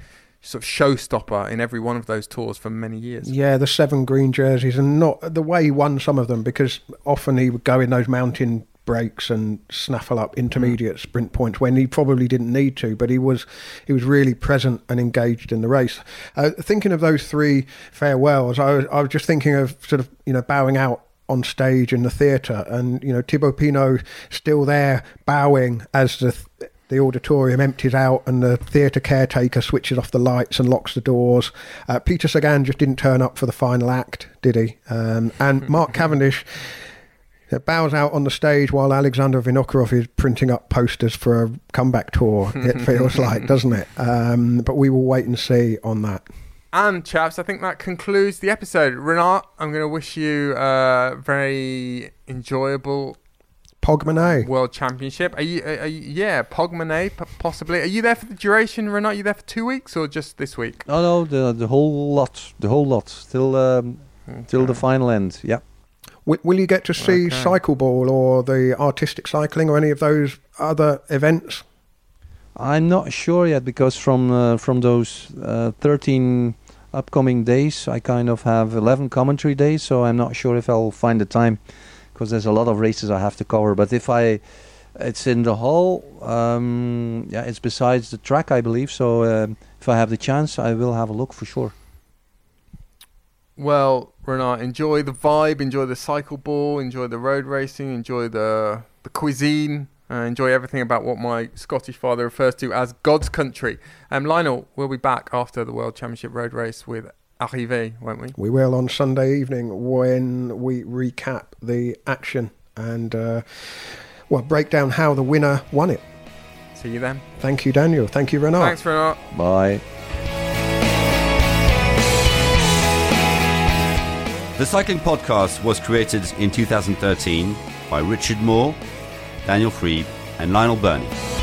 sort of showstopper in every one of those tours for many years.
Yeah, the seven green jerseys, and not the way he won some of them, because often he would go in those mountain breaks and snaffle up intermediate sprint points when he probably didn't need to, but he was he was really present and engaged in the race. Uh, thinking of those three farewells, I was, I was just thinking of sort of, you know, bowing out on stage in the theatre, and, you know, Thibaut Pinot still there bowing as the the auditorium empties out and the theatre caretaker switches off the lights and locks the doors. Uh, Peter Sagan just didn't turn up for the final act, did he? Um, and Mark Cavendish bows out on the stage while Alexander Vinokurov is printing up posters for a comeback tour, it feels like, doesn't it? Um, but we will wait and see on that.
And chaps, I think that concludes the episode. Renat, I'm going to wish you a very enjoyable
Pogmanay
World Championship. Are you, are you yeah, Pogmanay possibly. Are you there for the duration, Renat? Are you there for two weeks or just this week?
No, no, the the whole lot, the whole lot, till um, okay. till the final end. Yeah.
W- will you get to see okay. Cycle Ball or the artistic cycling or any of those other events?
I'm not sure yet, because from uh, from those uh, thirteen upcoming days, I kind of have eleven commentary days, so I'm not sure if I'll find the time, because there's a lot of races I have to cover. But if I, it's in the hall, um, yeah, it's besides the track, I believe. So um, if I have the chance, I will have a look for sure.
Well, Renat, enjoy the vibe, enjoy the cycle ball, enjoy the road racing, enjoy the the cuisine, uh, enjoy everything about what my Scottish father refers to as God's country. Um, Lionel, we'll be back after the World Championship road race with Arrivé, won't we?
We will on Sunday evening when we recap the action and uh, well, break down how the winner won it.
See you then.
Thank you, Daniel. Thank you, Renat.
Thanks, Renat.
Bye.
The Cycling Podcast was created in two thousand thirteen by Richard Moore, Daniel Friebe and Lionel Burney.